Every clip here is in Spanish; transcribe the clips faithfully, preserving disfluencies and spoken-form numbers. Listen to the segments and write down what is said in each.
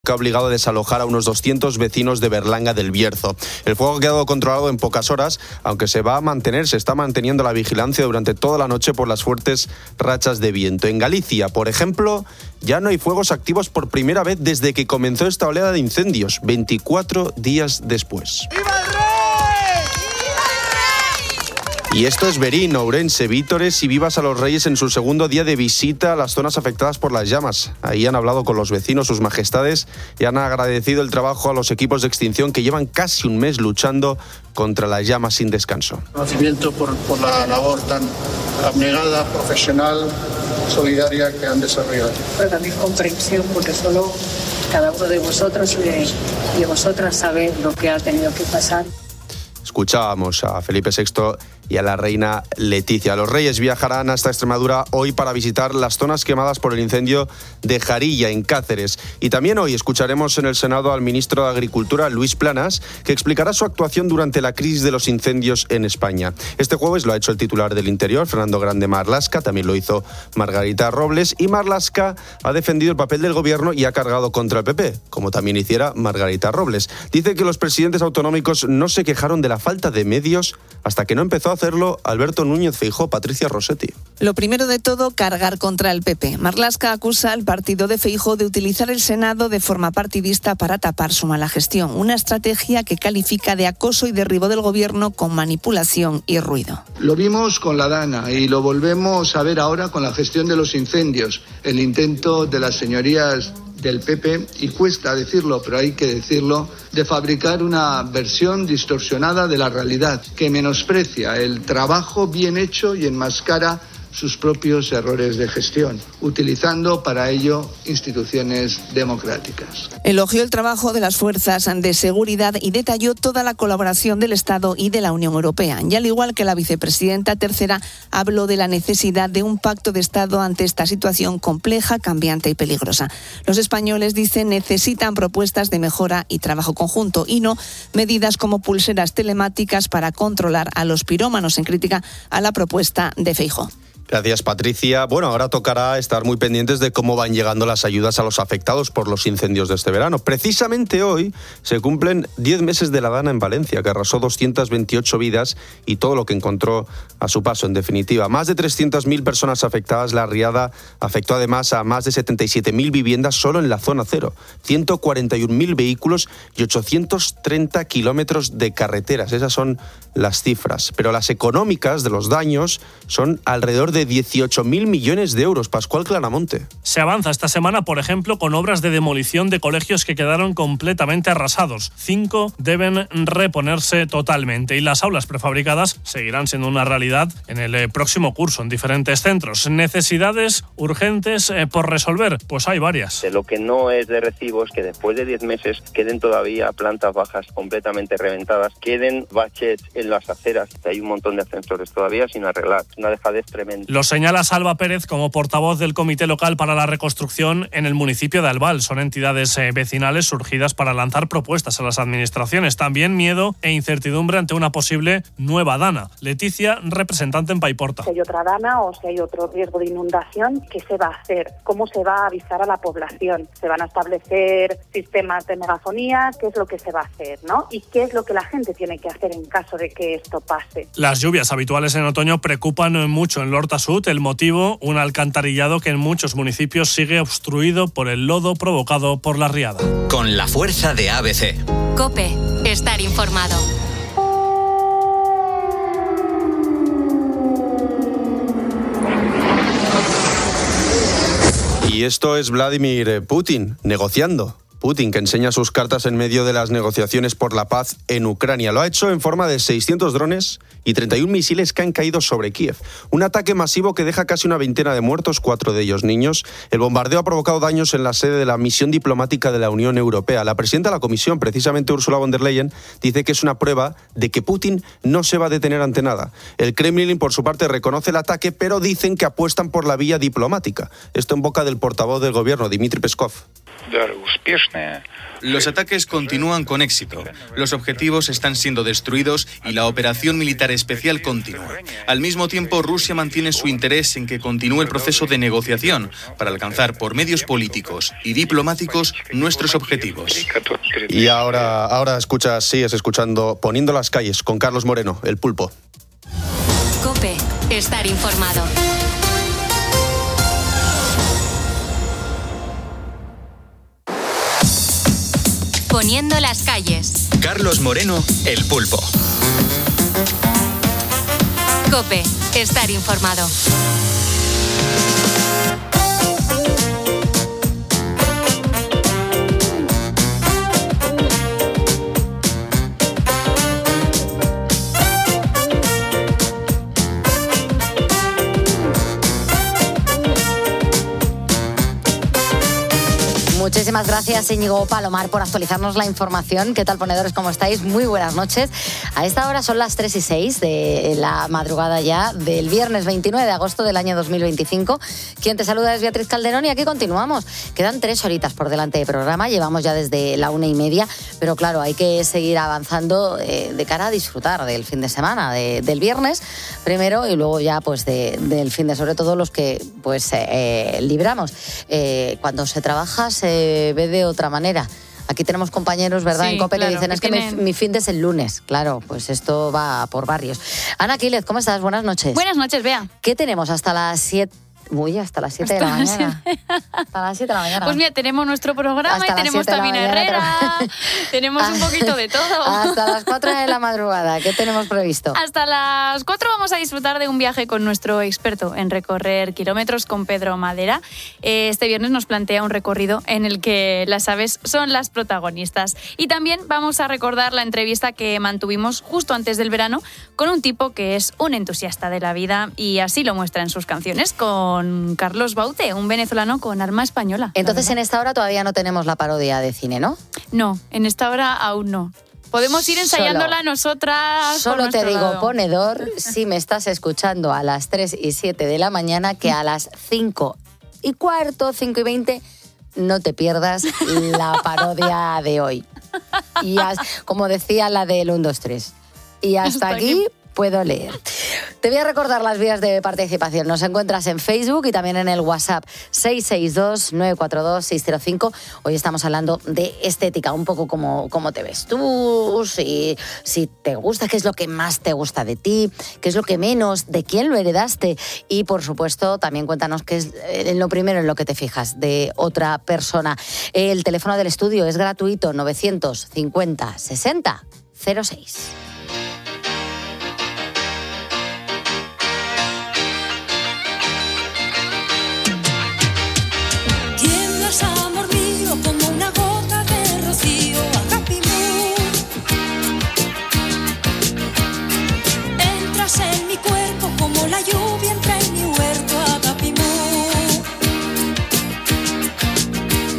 que ha obligado a desalojar a unos doscientos vecinos de Berlanga del Bierzo. El fuego ha quedado controlado en pocas horas, aunque se va a mantener, se está manteniendo la vigilancia durante toda la noche por las fuertes rachas de viento. En Galicia, por ejemplo, ya no hay fuegos activos por primera vez desde que comenzó esta oleada de incendios, veinticuatro días después. ¡Viva el rey! Y esto es Verín, Ourense, vítores y vivas a los Reyes en su segundo día de visita a las zonas afectadas por las llamas. Ahí han hablado con los vecinos, sus majestades, y han agradecido el trabajo a los equipos de extinción que llevan casi un mes luchando contra las llamas sin descanso. Conocimiento por, por la labor tan abnegada, profesional, solidaria que han desarrollado. Pero también comprensión, porque solo cada uno de vosotros y de, y de vosotras sabe lo que ha tenido que pasar. Escuchábamos a Felipe sexto y a la reina Leticia. Los Reyes viajarán hasta Extremadura hoy para visitar las zonas quemadas por el incendio de Jarilla, en Cáceres. Y también hoy escucharemos en el Senado al ministro de Agricultura, Luis Planas, que explicará su actuación durante la crisis de los incendios en España. Este jueves lo ha hecho el titular del Interior, Fernando Grande Marlaska, también lo hizo Margarita Robles, y Marlaska ha defendido el papel del gobierno y ha cargado contra el P P, como también hiciera Margarita Robles. Dice que los presidentes autonómicos no se quejaron de la falta de medios hasta que no empezó a hacerlo Alberto Núñez Feijóo. Patricia Rossetti. Lo primero de todo, cargar contra el P P. Marlaska acusa al partido de Feijóo de utilizar el Senado de forma partidista para tapar su mala gestión, una estrategia que califica de acoso y derribo del gobierno con manipulación y ruido. Lo vimos con la Dana y lo volvemos a ver ahora con la gestión de los incendios, el intento de las señorías del P P, y cuesta decirlo, pero hay que decirlo, de fabricar una versión distorsionada de la realidad, que menosprecia el trabajo bien hecho y enmascara sus propios errores de gestión, utilizando para ello instituciones democráticas. Elogió el trabajo de las fuerzas de seguridad y detalló toda la colaboración del Estado y de la Unión Europea. Y al igual que la vicepresidenta tercera, habló de la necesidad de un pacto de Estado ante esta situación compleja, cambiante y peligrosa. Los españoles, dicen, necesitan propuestas de mejora y trabajo conjunto y no medidas como pulseras telemáticas para controlar a los pirómanos, en crítica a la propuesta de Feijóo. Gracias, Patricia. Bueno, ahora tocará estar muy pendientes de cómo van llegando las ayudas a los afectados por los incendios de este verano. Precisamente hoy se cumplen diez meses de la Dana en Valencia, que arrasó doscientas veintiocho vidas y todo lo que encontró a su paso, en definitiva. Más de trescientas mil personas afectadas. La riada afectó además a más de setenta y siete mil viviendas solo en la zona cero, ciento cuarenta y un mil vehículos y ochocientos treinta kilómetros de carreteras. Esas son las cifras. Pero las económicas de los daños son alrededor de dieciocho mil millones de euros. Pascual Claramonte. Se avanza esta semana, por ejemplo, con obras de demolición de colegios que quedaron completamente arrasados. Cinco deben reponerse totalmente y las aulas prefabricadas seguirán siendo una realidad en el próximo curso en diferentes centros. Necesidades urgentes eh, por resolver, pues hay varias. De lo que no es de recibo es que después de diez meses queden todavía plantas bajas completamente reventadas, queden baches en las aceras. Hay un montón de ascensores todavía sin arreglar. Una dejadez tremenda. Lo señala Salva Pérez como portavoz del Comité Local para la Reconstrucción en el municipio de Albal. Son entidades eh, vecinales surgidas para lanzar propuestas a las administraciones. También miedo e incertidumbre ante una posible nueva Dana. Leticia, representante en Paiporta. Si hay otra Dana o si hay otro riesgo de inundación, ¿qué se va a hacer? ¿Cómo se va a avisar a la población? ¿Se van a establecer sistemas de megafonía? ¿Qué es lo que se va a hacer, no? ¿Y qué es lo que la gente tiene que hacer en caso de que esto pase? Las lluvias habituales en otoño preocupan mucho en Lorta Sud. El motivo, un alcantarillado que en muchos municipios sigue obstruido por el lodo provocado por la riada. Con la fuerza de A B C. COPE. Estar informado. Y esto es Vladimir Putin negociando. Putin, que enseña sus cartas en medio de las negociaciones por la paz en Ucrania. Lo ha hecho en forma de seiscientos drones y treinta y un misiles que han caído sobre Kiev. Un ataque masivo que deja casi una veintena de muertos, cuatro de ellos niños. El bombardeo ha provocado daños en la sede de la misión diplomática de la Unión Europea. La presidenta de la Comisión, precisamente Ursula von der Leyen, dice que es una prueba de que Putin no se va a detener ante nada. El Kremlin, por su parte, reconoce el ataque, pero dicen que apuestan por la vía diplomática. Esto en boca del portavoz del gobierno, Dmitry Peskov. Los ataques continúan con éxito. Los objetivos están siendo destruidos y la operación militar especial continúa. Al mismo tiempo, Rusia mantiene su interés en que continúe el proceso de negociación para alcanzar por medios políticos y diplomáticos nuestros objetivos. Y ahora, ahora escuchas, sigues escuchando Poniendo las calles con Carlos Moreno, el Pulpo. COPE, estar informado. Poniendo las calles. Carlos Moreno, el Pulpo. COPE, estar informado. Muchísimas gracias, Íñigo Palomar, por actualizarnos la información. ¿Qué tal, ponedores? ¿Cómo estáis? Muy buenas noches. A esta hora son las tres y seis de la madrugada ya del viernes veintinueve de agosto del año dos mil veinticinco. Quien te saluda es Beatriz Calderón y aquí continuamos. Quedan tres horitas por delante de programa. Llevamos ya desde la una y media, pero claro, hay que seguir avanzando eh, de cara a disfrutar del fin de semana, de, del viernes primero y luego ya pues de, del fin de, sobre todo los que pues eh, libramos. Eh, cuando se trabaja se ve de otra manera. Aquí tenemos compañeros, ¿verdad? Sí, en COPE, claro, que dicen, que es que tienen... mi, mi fin de es el lunes. Claro, pues esto va por barrios. Ana Quílez, ¿cómo estás? Buenas noches. Buenas noches, Bea. ¿Qué tenemos hasta las siete? Uy, hasta las siete de la mañana. Hasta las siete de la mañana. Pues mira, tenemos nuestro programa hasta y tenemos también a Herrera. Tenemos un poquito de todo. Hasta las cuatro de la madrugada. ¿Qué tenemos previsto? Hasta las cuatro vamos a disfrutar de un viaje con nuestro experto en recorrer kilómetros, con Pedro Madera. Este viernes nos plantea un recorrido en el que las aves son las protagonistas. Y también vamos a recordar la entrevista que mantuvimos justo antes del verano con un tipo que es un entusiasta de la vida y así lo muestra en sus canciones, con Carlos Baute, un venezolano con alma española. Entonces en esta hora todavía no tenemos la parodia de cine, ¿no? No, en esta hora aún no. Podemos ir ensayándola solo, nosotras. Solo te digo, lado. Ponedor, si me estás escuchando a las tres y siete de la mañana, que a las cinco y cuarto, cinco y veinte, no te pierdas la parodia de hoy. Y as, como decía la del uno, dos, tres. Y hasta, hasta aquí... aquí puedo leer. Te voy a recordar las vías de participación. Nos encuentras en Facebook y también en el WhatsApp seis seis dos, nueve cuatro dos, seis cero cinco. Hoy estamos hablando de estética, un poco como, como te ves tú, si, si te gusta, qué es lo que más te gusta de ti, qué es lo que menos, de quién lo heredaste. Y, por supuesto, también cuéntanos qué es en lo primero en lo que te fijas de otra persona. El teléfono del estudio es gratuito, novecientos cincuenta, sesenta, cero seis. Amor mío, como una gota de rocío, Agapimú. Entras en mi cuerpo como la lluvia entra en mi huerto, Agapimú.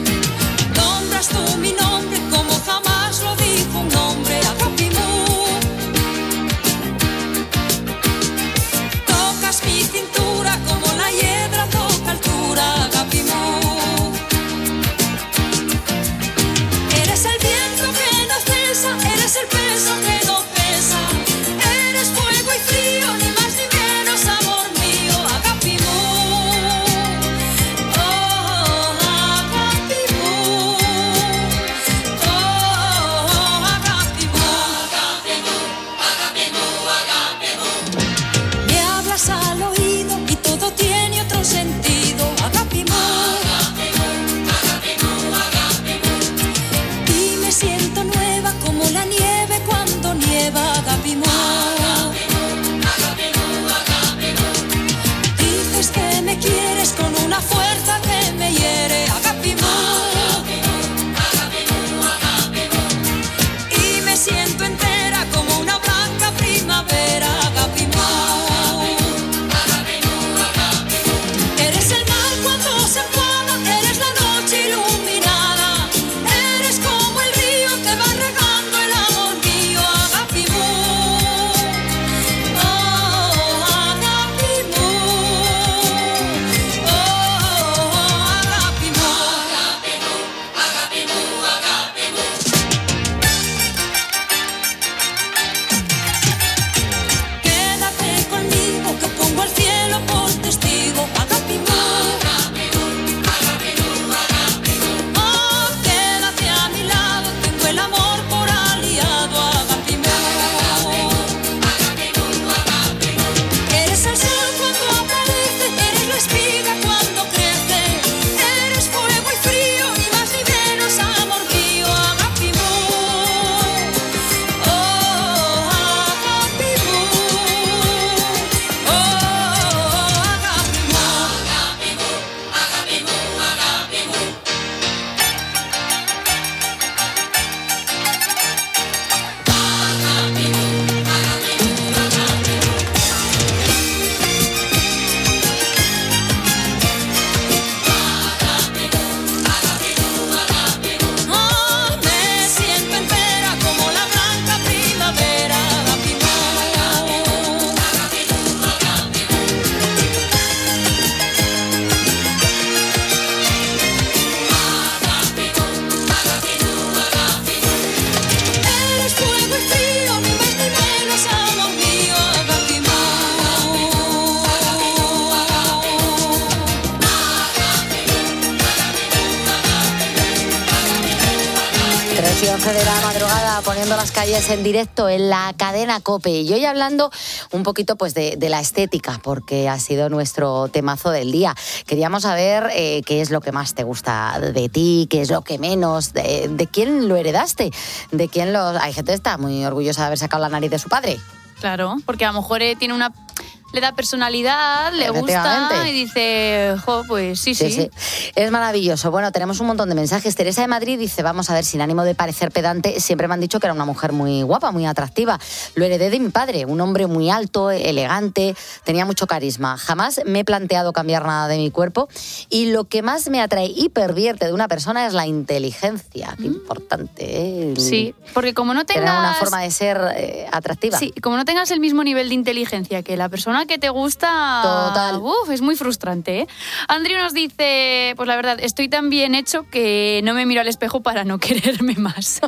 Nombras tú mi nombre como jamás lo dijo un hombre, Agapimú. diez y once de la madrugada, poniendo las calles en directo en la cadena COPE. Y hoy hablando un poquito pues de, de la estética, porque ha sido nuestro temazo del día. Queríamos saber eh, qué es lo que más te gusta de ti, qué es lo que menos, de, de quién lo heredaste, de quién lo... Hay gente que está muy orgullosa de haber sacado la nariz de su padre. Claro, porque a lo mejor eh, tiene una... Le da personalidad, le gusta y dice, jo, pues sí, sí, sí, sí. Es maravilloso. Bueno, tenemos un montón de mensajes. Teresa de Madrid dice, vamos a ver, sin ánimo de parecer pedante, siempre me han dicho que era una mujer muy guapa, muy atractiva. Lo heredé de mi padre, un hombre muy alto, elegante, tenía mucho carisma. Jamás me he planteado cambiar nada de mi cuerpo y lo que más me atrae y pervierte de una persona es la inteligencia. Qué mm. importante, ¿eh? Sí, porque como no tengas... Tener una forma de ser eh, atractiva. Sí, como no tengas el mismo nivel de inteligencia que la persona que te gusta, total, uf, es muy frustrante, ¿eh? Andrew nos dice, pues la verdad, estoy tan bien hecho que no me miro al espejo para no quererme más.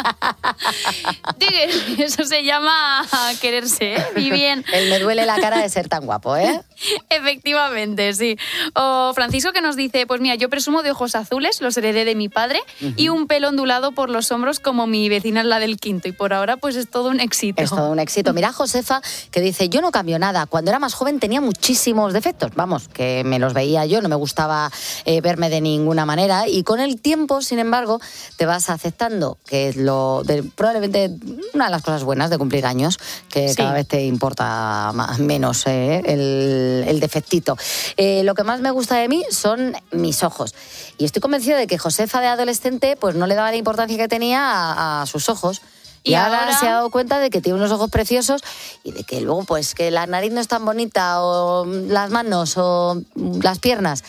Eso se llama quererse, ¿eh? Y bien. El me duele la cara de ser tan guapo, ¿eh? Efectivamente, sí. O Francisco que nos dice, pues mira, yo presumo de ojos azules, los heredé de mi padre, uh-huh. y un pelo ondulado por los hombros como mi vecina la del quinto. Y por ahora, pues es todo un éxito. Es todo un éxito. Mira, Josefa, que dice, yo no cambio nada. Cuando era más joven tenía muchísimos defectos. Vamos, que me los veía yo, no me gustaba eh, verme de ninguna manera. Y con el tiempo, sin embargo, te vas aceptando, que es lo de, probablemente una de las cosas buenas de cumplir años, que sí. cada vez te importa más, menos eh, el, el defectito. Eh, lo que más me gusta de mí son mis ojos. Y estoy convencida de que Josefa de adolescente pues no le daba la importancia que tenía a, a sus ojos. Y, y ahora, ahora se ha dado cuenta de que tiene unos ojos preciosos y de que luego, pues, que la nariz no es tan bonita, o las manos, o las piernas.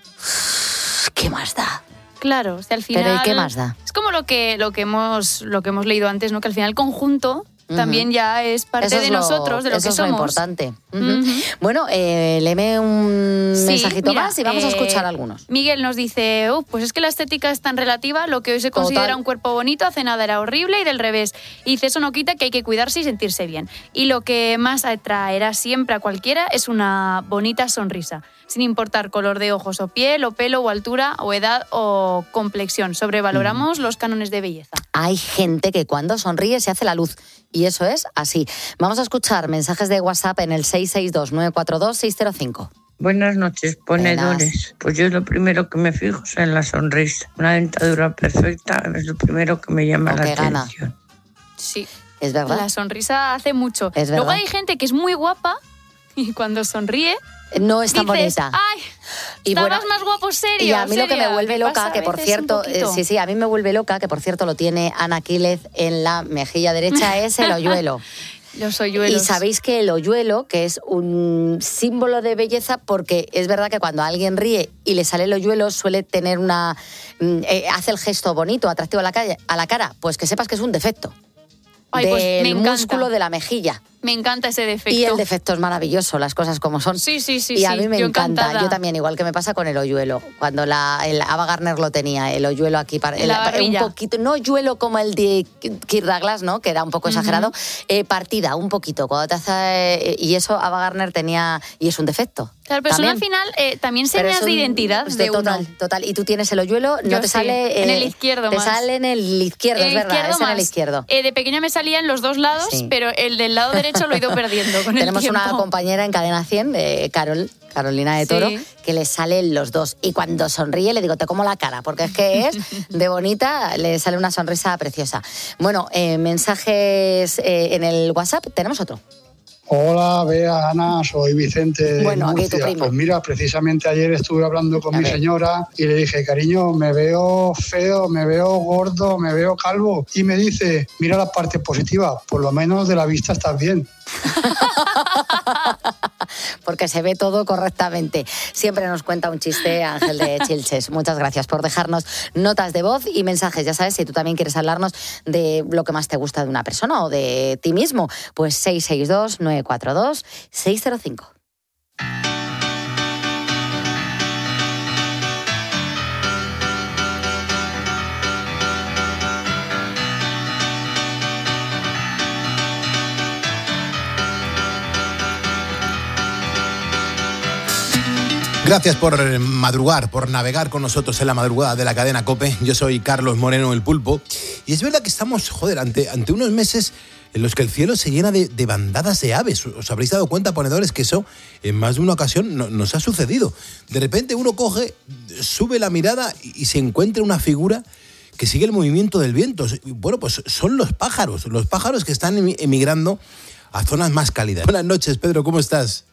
¿Qué más da? Claro, o sea, al final... Pero ¿y qué más da? Es como lo que, lo que, hemos, lo que hemos leído antes, ¿no? Que al final el conjunto... Uh-huh. También ya es parte eso de es lo, nosotros, de lo eso que es somos. Lo importante. Uh-huh. Uh-huh. Bueno, eh, léeme un sí, mensajito mira, más y vamos eh, a escuchar algunos. Miguel nos dice, uh, pues es que la estética es tan relativa, lo que hoy se Total. considera un cuerpo bonito, hace nada era horrible y del revés. Y dice, eso no quita que hay que cuidarse y sentirse bien. Y lo que más atraerá siempre a cualquiera es una bonita sonrisa, sin importar color de ojos o piel, o pelo, o altura, o edad, o complexión. Sobrevaloramos mm. los cánones de belleza. Hay gente que cuando sonríe se hace la luz. Y eso es así. Vamos a escuchar mensajes de WhatsApp en el seis seis dos, nueve cuatro dos, seis cero cinco. Buenas noches, ponedores. Buenas. Pues yo lo primero que me fijo es en la sonrisa. Una dentadura perfecta es lo primero que me llama la gana. atención. Sí, es verdad. La sonrisa hace mucho. Es Luego verdad. hay gente que es muy guapa y cuando sonríe... No es tan dices, bonita. Ay, y estabas bueno, más guapo serio. Y a mí seria. lo que me vuelve loca, que por cierto, eh, sí, sí, a mí me vuelve loca, que por cierto lo tiene Ana Quílez en la mejilla derecha, es el hoyuelo. Los hoyuelos. Y sabéis que el hoyuelo, que es un símbolo de belleza, porque es verdad que cuando alguien ríe y le sale el hoyuelo, suele tener una... Eh, hace el gesto bonito, atractivo a la, calle, a la cara, pues que sepas que es un defecto. Ay, pues del me encanta. músculo de la mejilla. Me encanta ese defecto. Y el defecto es maravilloso, las cosas como son. Sí, sí, sí. Y a sí, mí me yo encanta. Encantada. Yo también, igual que me pasa con el hoyuelo. Cuando la, el Ava Gardner lo tenía, el hoyuelo aquí para el, un poquito, no hoyuelo como el de Kirk Douglas, ¿no? Que era un poco exagerado, uh-huh. eh, partida un poquito. Cuando te hace, eh, y eso Ava Gardner tenía, y es un defecto. Claro, pero eso al final eh, también señas un, de identidad de total, uno. Total, y tú tienes el hoyuelo, no Yo te sí, sale... Eh, en el izquierdo te más. Te sale en el izquierdo, el es verdad, izquierdo es en más. el izquierdo. Eh, de pequeña me salía en los dos lados, sí. pero el del lado derecho lo he ido perdiendo con Tenemos el tiempo. Una compañera en Cadena cien, eh, Carol, Carolina de Toro, sí. que le salen los dos. Y cuando sonríe le digo, te como la cara, porque es que es de bonita, le sale una sonrisa preciosa. Bueno, eh, mensajes eh, en el WhatsApp, tenemos otro. Hola, Bea, Ana, soy Vicente de bueno, Murcia. aquí tu primo. Pues mira, precisamente ayer estuve hablando con A mi ver. señora y le dije, cariño, me veo feo, me veo gordo, me veo calvo. Y me dice, mira la parte positiva, por lo menos de la vista estás bien. Porque se ve todo correctamente. Siempre nos cuenta un chiste Ángel de Chilches. Muchas gracias por dejarnos notas de voz y mensajes. Ya sabes, si tú también quieres hablarnos de lo que más te gusta de una persona o de ti mismo, pues seis seis dos, nueve cuatro dos, seis cero cinco. Gracias por madrugar, por navegar con nosotros en la madrugada de la cadena COPE. Yo soy Carlos Moreno, el Pulpo. Y es verdad que estamos, joder, ante, ante unos meses en los que el cielo se llena de, de bandadas de aves. Os habréis dado cuenta, ponedores, que eso en más de una ocasión no, nos ha sucedido. De repente uno coge, sube la mirada y, y se encuentra una figura que sigue el movimiento del viento. Bueno, pues son los pájaros, los pájaros que están emigrando a zonas más cálidas. Buenas noches, Pedro, ¿cómo estás?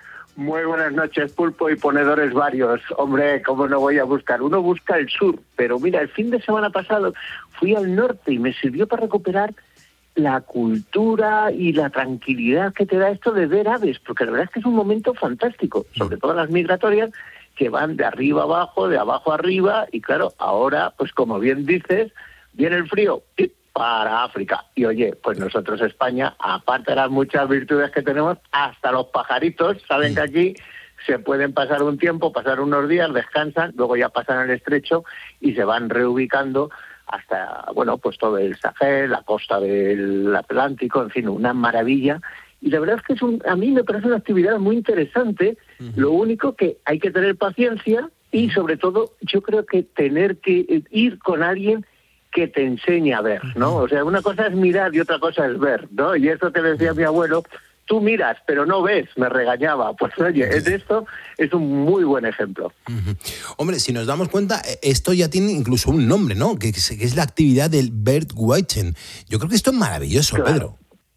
Muy buenas noches, Pulpo y ponedores varios. Hombre, ¿cómo no voy a buscar? Uno busca el sur, pero mira, el fin de semana pasado fui al norte y me sirvió para recuperar la cultura y la tranquilidad que te da esto de ver aves, porque la verdad es que es un momento fantástico, sobre todo las migratorias, que van de arriba abajo, de abajo arriba, y claro, ahora, pues como bien dices, viene el frío para África. Y oye, pues nosotros España, aparte de las muchas virtudes que tenemos, hasta los pajaritos saben que aquí se pueden pasar un tiempo, pasar unos días, descansan, luego ya pasan al estrecho y se van reubicando hasta, bueno, pues todo el Sahel, la costa del Atlántico, en fin, una maravilla. Y la verdad es que es un, a mí me parece una actividad muy interesante, uh-huh. Lo único que hay que tener paciencia y sobre todo yo creo que tener que ir con alguien que te enseñe a ver, ¿no? O sea, una cosa es mirar y otra cosa es ver, ¿no? Y eso te decía mi abuelo, tú miras, pero no ves, me regañaba. Pues oye, de esto es un muy buen ejemplo. Uh-huh. Hombre, si nos damos cuenta, esto ya tiene incluso un nombre, ¿no? Que es, que es la actividad del birdwatching. Yo creo que esto es maravilloso, claro. Pedro.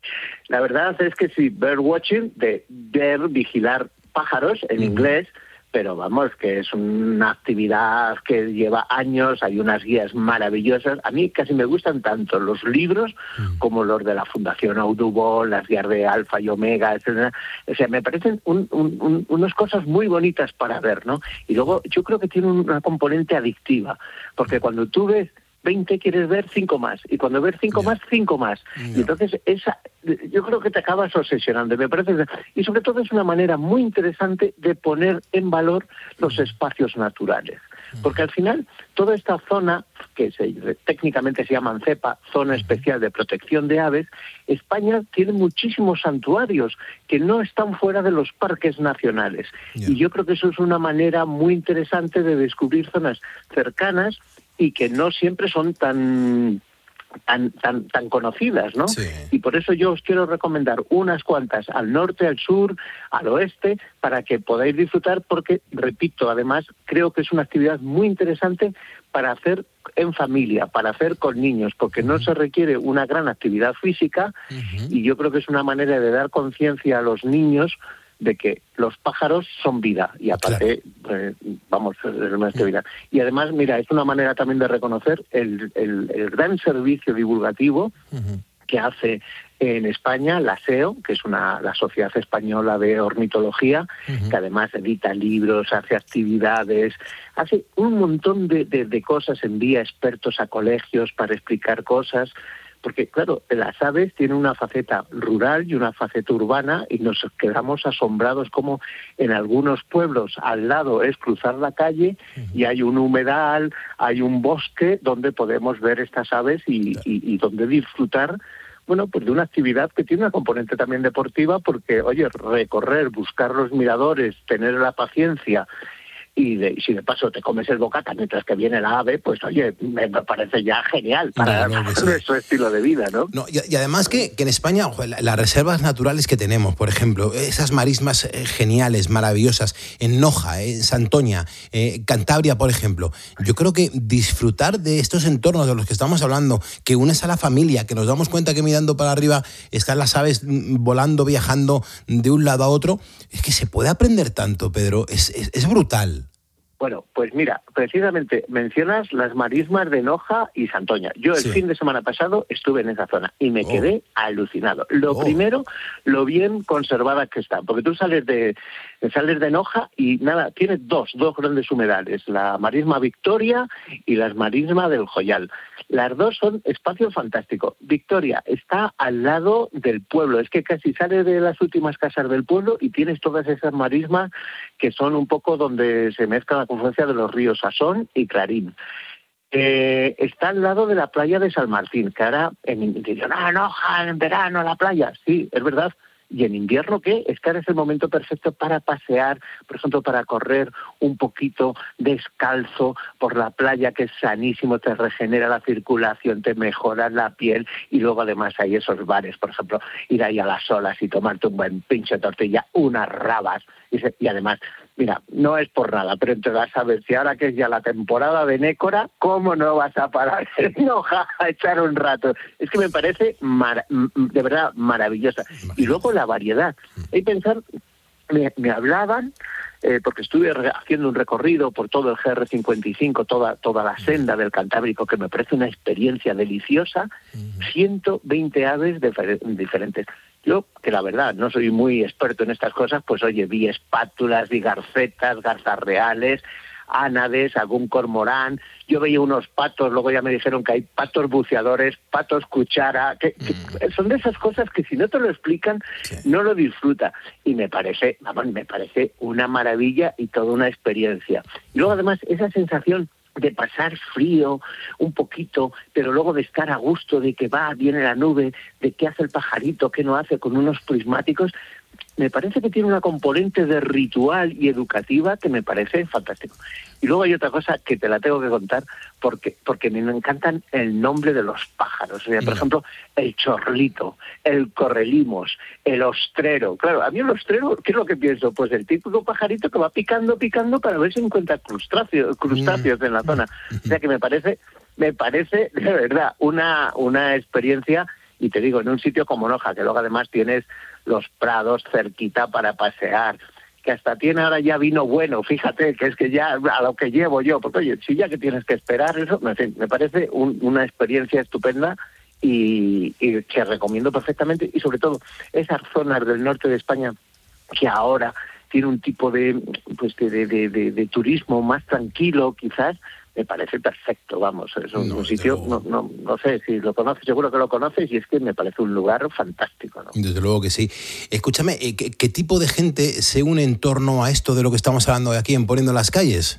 La verdad es que sí, birdwatching, de ver, vigilar pájaros en uh-huh. inglés, pero vamos, que es una actividad que lleva años, hay unas guías maravillosas. A mí casi me gustan tanto los libros mm. como los de la Fundación Audubon, las guías de Alfa y Omega, etcétera. O sea, me parecen un, un, un, unas cosas muy bonitas para ver, ¿no? Y luego yo creo que tiene una componente adictiva, porque cuando tú ves veinte quieres ver cinco más, y cuando ves cinco yeah. más, cinco más. Yeah. Y entonces esa, yo creo que te acabas obsesionando, me parece. Y sobre todo es una manera muy interesante de poner en valor los espacios naturales. Porque al final, toda esta zona, que se, técnicamente se llama CEPA, Zona Especial de Protección de Aves, España tiene muchísimos santuarios que no están fuera de los parques nacionales. Yeah. Y yo creo que eso es una manera muy interesante de descubrir zonas cercanas y que no siempre son tan tan tan tan conocidas, ¿no? Sí. Y por eso yo os quiero recomendar unas cuantas al norte, al sur, al oeste, para que podáis disfrutar, porque, repito, además, creo que es una actividad muy interesante para hacer en familia, para hacer con niños, porque uh-huh. no se requiere una gran actividad física uh-huh. y yo creo que es una manera de dar conciencia a los niños de que los pájaros son vida y aparte, claro. eh, vamos, es una actividad. Y además, mira, es una manera también de reconocer el, el, el gran servicio divulgativo uh-huh. que hace en España la S E O, que es una la Sociedad Española de Ornitología, uh-huh. que además edita libros, hace actividades, hace un montón de, de, de cosas, envía expertos a colegios para explicar cosas. Porque, claro, las aves tienen una faceta rural y una faceta urbana y nos quedamos asombrados como en algunos pueblos al lado es cruzar la calle uh-huh. y hay un humedal, hay un bosque donde podemos ver estas aves y, y, y donde disfrutar, bueno, pues de una actividad que tiene una componente también deportiva porque, oye, recorrer, buscar los miradores, tener la paciencia y de, si de paso te comes el bocata mientras que viene la ave, pues oye, me parece ya genial para no, no, no, nuestro estilo de vida, ¿no? no y, y además que, que en España, ojo, la, las reservas naturales que tenemos, por ejemplo, esas marismas eh, geniales, maravillosas, en Noja, en Santoña, eh, Cantabria, por ejemplo, yo creo que disfrutar de estos entornos de los que estamos hablando, que unes a la familia, que nos damos cuenta que mirando para arriba están las aves volando, viajando de un lado a otro, es que se puede aprender tanto, Pedro, es, es, es brutal. Bueno, pues mira, precisamente mencionas las marismas de Noja y Santoña. Yo el sí. fin de semana pasado estuve en esa zona y me oh. quedé alucinado. Lo oh. primero, lo bien conservadas que están, porque tú sales de sales de Noja y nada, tienes dos, dos grandes humedales, la marisma Victoria y la marisma del Joyal. Las dos son espacios fantásticos. Victoria está al lado del pueblo, es que casi sales de las últimas casas del pueblo y tienes todas esas marismas que son un poco donde se mezcla la confluencia de los ríos Asón y Clarín. Eh, está al lado de la playa de San Martín, que ahora en dicen, ah, no, en verano la playa. Sí, es verdad ¿Y en invierno qué? Es que ahora es el momento perfecto para pasear, por ejemplo, para correr un poquito descalzo por la playa, que es sanísimo, te regenera la circulación, te mejora la piel, y luego además hay esos bares, por ejemplo, ir ahí a las olas y tomarte un buen pinche tortilla, unas rabas, y, se, y además, mira, no es por nada, pero te vas a ver si ahora que es ya la temporada de Nécora, ¿cómo no vas a parar en Hoja a echar un rato? Es que me parece mar- de verdad maravillosa. Y luego la variedad. Hay que pensar, me, me hablaban, eh, porque estuve re- haciendo un recorrido por todo el G R cincuenta y cinco, toda, toda la senda del Cantábrico, que me parece una experiencia deliciosa, ciento veinte aves de, diferentes. Yo, que la verdad no soy muy experto en estas cosas, pues oye, vi espátulas, vi garcetas, garzas reales, ánades, algún cormorán. Yo veía unos patos, luego ya me dijeron que hay patos buceadores, patos cuchara, que, que son de esas cosas que si no te lo explican, sí, no lo disfruta. Y me parece, vamos, me parece una maravilla y toda una experiencia. Y luego además esa sensación de pasar frío un poquito, pero luego de estar a gusto, de que va, viene la nube, de qué hace el pajarito, qué no hace, con unos prismáticos, me parece que tiene una componente de ritual y educativa que me parece fantástico. Y luego hay otra cosa que te la tengo que contar porque porque me encantan el nombre de los pájaros. O sea, por ejemplo, el chorlito, el correlimos, el ostrero. Claro, a mí el ostrero, ¿qué es lo que pienso? Pues el típico pajarito que va picando, picando para ver si encuentra crustáceos, crustáceos en la zona. O sea que me parece, me parece de verdad una, una experiencia, y te digo, en un sitio como Noja, que luego además tienes los prados cerquita para pasear, que hasta tiene ahora ya vino bueno, fíjate, que es que ya a lo que llevo yo, porque oye, si ya que tienes que esperar eso, en fin, me parece un, una experiencia estupenda y, y que recomiendo perfectamente, y sobre todo esas zonas del norte de España que ahora tiene un tipo de, pues de, de, de, de, de turismo más tranquilo, quizás, me parece perfecto, vamos, es un, no, un sitio, no, no, no sé si lo conoces, seguro que lo conoces, y es que me parece un lugar fantástico, ¿no? Desde luego que sí. Escúchame, ¿qué, qué tipo de gente se une en torno a esto de lo que estamos hablando de aquí en Poniendo las Calles?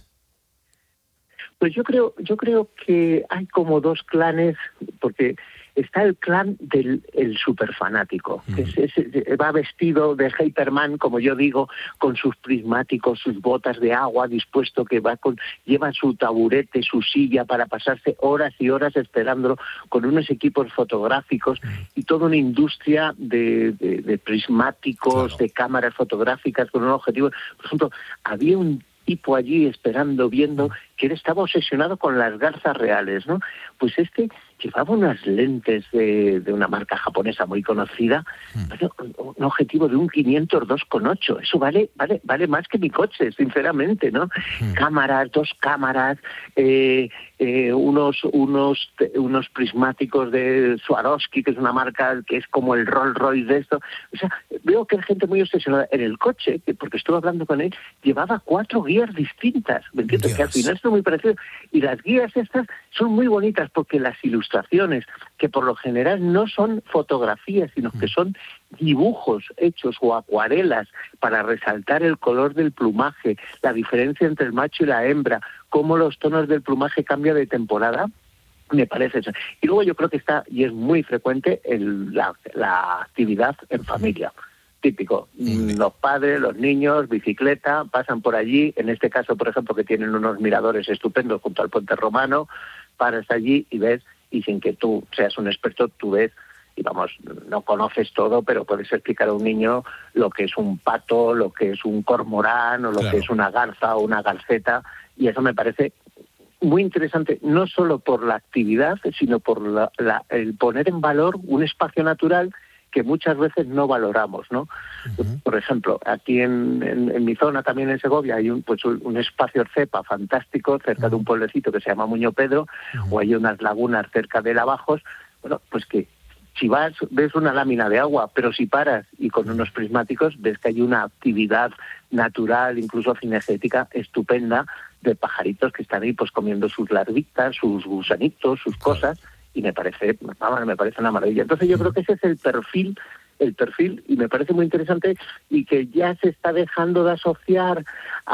Pues yo creo, yo creo que hay como dos clanes, porque está el clan del el superfanático, mm. que es, es, va vestido de Hyperman, como yo digo, con sus prismáticos, sus botas de agua, dispuesto que va con, lleva su taburete, su silla para pasarse horas y horas esperándolo, con unos equipos fotográficos mm. y toda una industria de, de, de prismáticos, claro, de cámaras fotográficas con un objetivo. Por ejemplo, había un tipo allí esperando, viendo, que él estaba obsesionado con las garzas reales, ¿no? Pues este llevaba unas lentes de, de una marca japonesa muy conocida, mm. un objetivo de un quinientos dos coma ocho, eso vale vale vale más que mi coche, sinceramente, ¿no? Mm. Cámaras, dos cámaras, eh, eh, unos unos unos prismáticos de Swarovski, que es una marca que es como el Rolls Royce de esto. O sea, veo que hay gente muy obsesionada en el coche, que porque estuve hablando con él, llevaba cuatro guías distintas, ¿me entiendes? Dios. Que al final son muy parecidos, y las guías estas son muy bonitas porque las ilustraciones, que por lo general no son fotografías, sino que son dibujos hechos o acuarelas para resaltar el color del plumaje, la diferencia entre el macho y la hembra, cómo los tonos del plumaje cambian de temporada, me parece eso. Y luego yo creo que está, y es muy frecuente, el, la, la actividad en familia. Típico, los padres, los niños, bicicleta, pasan por allí, en este caso, por ejemplo, que tienen unos miradores estupendos junto al puente romano, paras allí y ves, y sin que tú seas un experto, tú ves, y vamos, no conoces todo, pero puedes explicar a un niño lo que es un pato, lo que es un cormorán, o lo claro. que es una garza o una garceta, y eso me parece muy interesante, no solo por la actividad, sino por la, la, el poner en valor un espacio natural que muchas veces no valoramos, ¿no? Uh-huh. Por ejemplo, aquí en, en, en mi zona, también en Segovia, hay un, pues, un espacio cepa fantástico cerca uh-huh. de un pueblecito que se llama Muño Pedro, uh-huh. o hay unas lagunas cerca de Lavajos, bueno, pues que si vas, ves una lámina de agua, pero si paras y con unos prismáticos ves que hay una actividad natural, incluso cinegética, estupenda, de pajaritos que están ahí pues comiendo sus larvitas, sus gusanitos, sus cosas, y me parece, vamos, me parece una maravilla. Entonces yo creo que ese es el perfil, el perfil, y me parece muy interesante, y que ya se está dejando de asociar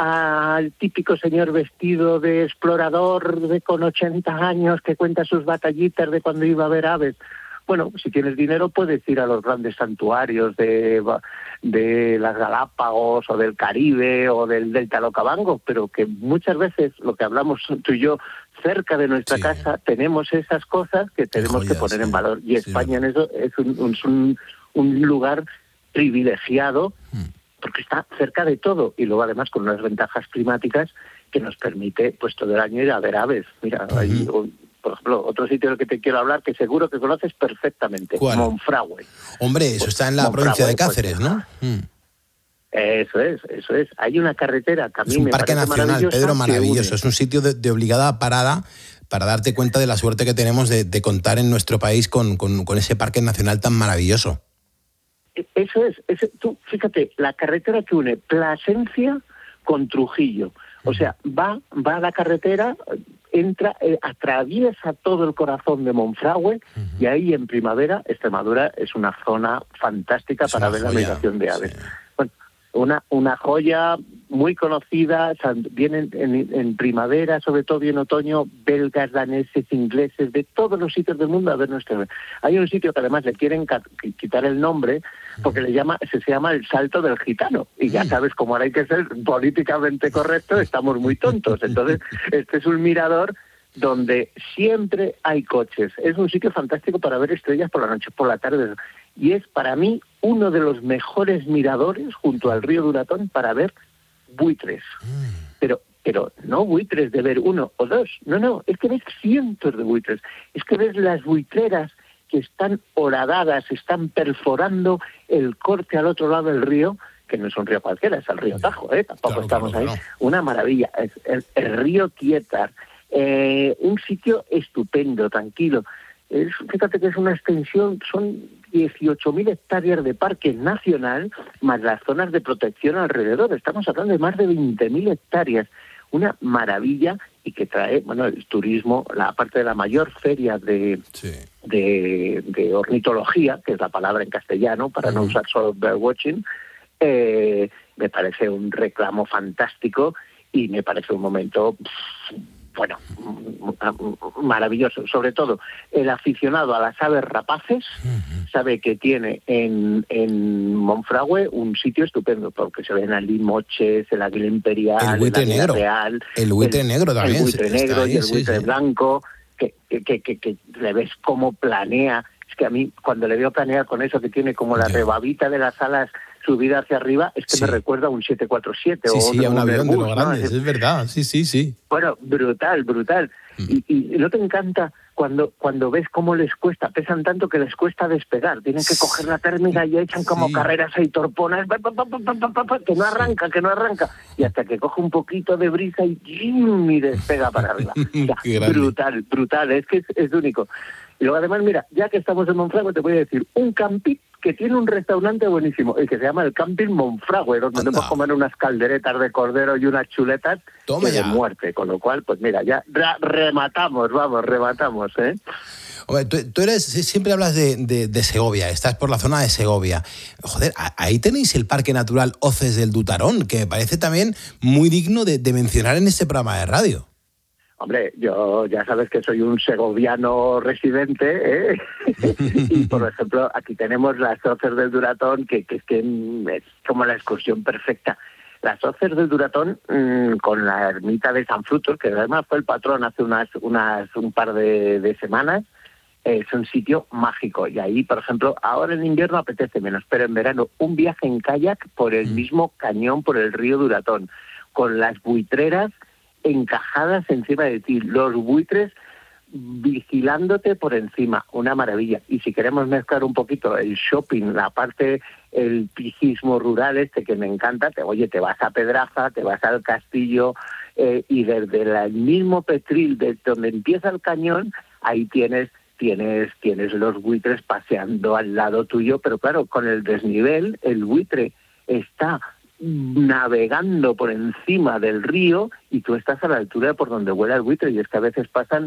al típico señor vestido de explorador de con ochenta años que cuenta sus batallitas de cuando iba a ver aves. bueno, si tienes dinero puedes ir a los grandes santuarios de, de las Galápagos o del Caribe o del Delta del Okavango, pero que muchas veces lo que hablamos tú y yo, cerca de nuestra sí. casa, tenemos esas cosas que tenemos joyas, que poner sí. en valor. Y España sí, en eso es un, un, un lugar privilegiado hmm. porque está cerca de todo y luego además con unas ventajas climáticas que nos permite pues todo el año ir a ver aves. Mira, uh-huh. hay, por ejemplo, otro sitio del que te quiero hablar que seguro que conoces perfectamente, ¿cuál? Monfragüe. Hombre, eso pues, está en la Monfragüe, provincia de Cáceres, pues, ¿no? Hmm. Eso es, eso es. Hay una carretera que a mí es un me parque nacional, Pedro, maravilloso. Es un sitio de, de obligada parada para darte cuenta de la suerte que tenemos de, de contar en nuestro país con, con, con ese parque nacional tan maravilloso. Eso es, eso, tú fíjate, la carretera que une Plasencia con Trujillo. O sea, va, va a la carretera, entra, eh, atraviesa todo el corazón de Monfragüe uh-huh. y ahí en primavera, Extremadura es una zona fantástica es para ver joya. La migración de aves. Sí. Bueno, una, una joya muy conocida, vienen en, en primavera, sobre todo y en otoño, belgas, daneses, ingleses, de todos los sitios del mundo a ver nuestra ave. Hay un sitio que además le quieren quitar el nombre porque le llama, se, se llama el Salto del Gitano. Y ya sabes, como ahora hay que ser políticamente correcto, estamos muy tontos. Entonces, este es un mirador donde siempre hay coches. Es un sitio fantástico para ver estrellas por la noche, por la tarde. Y es para mí uno de los mejores miradores junto al río Duratón para ver buitres. Pero pero no buitres de ver uno o dos. No, no, es que ves cientos de buitres. Es que ves las buitreras que están horadadas, están perforando el corte al otro lado del río, que no es un río cualquiera, es el río Tajo, ¿eh? Tampoco claro, estamos claro, ahí. Claro. Una maravilla. Es el, el río Tietar. Eh, un sitio estupendo, tranquilo. Es, fíjate que es una extensión, son dieciocho mil hectáreas de parque nacional, más las zonas de protección alrededor. Estamos hablando de más de veinte mil hectáreas. Una maravilla y que trae, bueno, el turismo, la parte de la mayor feria de, sí. de, de ornitología, que es la palabra en castellano, para uh-huh. no usar solo birdwatching, eh, me parece un reclamo fantástico y me parece un momento... Pff, bueno, maravilloso. Sobre todo, el aficionado a las aves rapaces uh-huh. sabe que tiene en, en Monfragüe un sitio estupendo, porque se ven allí moches, el águila imperial, el buitre el águila negro, real, el buitre el, negro también, el buitre negro ahí, y el sí, buitre sí. blanco, que, que, que, que, que le ves cómo planea. Es que a mí, cuando le veo planear con eso que tiene como la rebabita de las alas subida hacia arriba, es que sí. me recuerda a un siete cuatro siete sí, o sí, a un avión Airbus, de los grandes, ¿no? es verdad, sí, sí, sí. Bueno, brutal, brutal. Mm. Y, y ¿no te encanta cuando cuando ves cómo les cuesta? Pesan tanto que les cuesta despegar. Tienen que coger la térmica y echan como sí. carreras ahí torponas, pa, pa, pa, pa, pa, pa, pa, que no arranca, que no arranca. Y hasta que coge un poquito de brisa y, y despega para arriba. O sea, brutal, brutal, es que es, es único. Y luego además, mira, ya que estamos en Monfragüe, te voy a decir, un camping que tiene un restaurante buenísimo, el que se llama el Camping Monfragüe, donde podemos comer unas calderetas de cordero y unas chuletas de muerte. Con lo cual, pues mira, ya rematamos, vamos, rematamos, ¿eh? Hombre, tú, tú eres, siempre hablas de, de, de Segovia, estás por la zona de Segovia. Joder, ahí tenéis el Parque Natural Hoces del Dutarón, que me parece también muy digno de, de mencionar en este programa de radio. Hombre, yo ya sabes que soy un segoviano residente, ¿eh? Y, por ejemplo, aquí tenemos las Hoces del Duratón, que, que es que es como la excursión perfecta. Las Hoces del Duratón, mmm, con la ermita de San Frutos, que además fue el patrón hace unas, unas un par de, de semanas, eh, es un sitio mágico. Y ahí, por ejemplo, ahora en invierno apetece menos, pero en verano un viaje en kayak por el mismo cañón, por el río Duratón, con las buitreras encajadas encima de ti, los buitres vigilándote por encima, una maravilla. Y si queremos mezclar un poquito el shopping, la parte, el pijismo rural este que me encanta, te, oye, te vas a Pedraza, te vas al castillo, eh, y desde la, el mismo Petril, desde donde empieza el cañón, ahí tienes tienes tienes los buitres paseando al lado tuyo, pero claro, con el desnivel, el buitre está navegando por encima del río y tú estás a la altura por donde vuela el buitre, y es que a veces pasan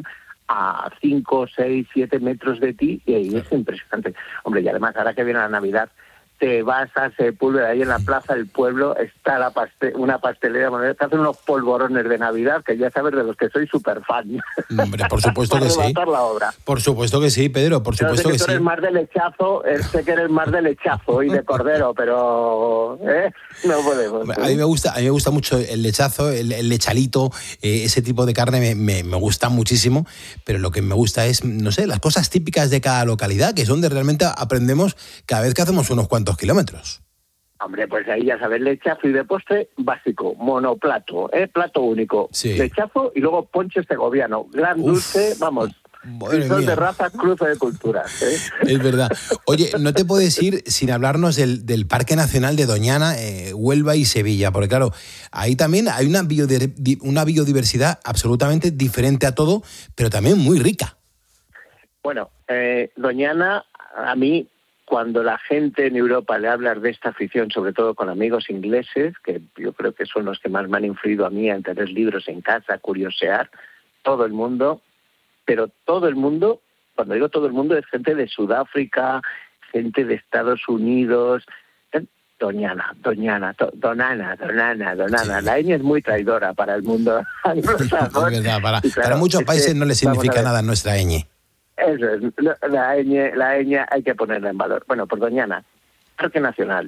a cinco, seis, siete metros de ti y ahí claro. Es impresionante. Hombre, y además ahora que viene la Navidad te vas a Sepúlveda, ahí en la Plaza del Pueblo está la paste- una pastelera, te hacen unos polvorones de Navidad, que ya sabes de los que soy súper fan. Hombre, por supuesto que sí. La obra. Por supuesto que sí, Pedro, por Yo supuesto sé que, que tú sí. eres más de lechazo, eh, sé que eres más de lechazo y de cordero, pero ¿eh? no podemos. A mí me gusta, a mí me gusta mucho el lechazo, el, el lechalito, eh, ese tipo de carne me, me, me gusta muchísimo, pero lo que me gusta es, no sé, las cosas típicas de cada localidad, que es donde realmente aprendemos cada vez que hacemos unos cuantos kilómetros. Hombre, pues ahí ya sabes, lechazo y de postre básico, monoplato, ¿eh? Plato único, sí. Lechazo y luego ponche segoviano, gran Uf, dulce, vamos, son de raza, cruce de culturas. ¿eh? Es verdad. Oye, no te puedes ir sin hablarnos del, del Parque Nacional de Doñana, eh, Huelva y Sevilla, porque claro, ahí también hay una, biodiver- una biodiversidad absolutamente diferente a todo, pero también muy rica. Bueno, eh, Doñana, a mí, cuando la gente en Europa le habla de esta afición, sobre todo con amigos ingleses, que yo creo que son los que más me han influido a mí en tener libros en casa, curiosear, todo el mundo, pero todo el mundo, cuando digo todo el mundo, es gente de Sudáfrica, gente de Estados Unidos, Doñana, Doñana, to, Donana, Donana, Donana. Sí. La ñ es muy traidora para el mundo anglosajón. Es verdad, para, claro, para muchos es países que, no le significa nada nuestra ñ. Eso es, la ñ, la ñ hay que ponerla en valor. Bueno, por Doñana, Parque Nacional,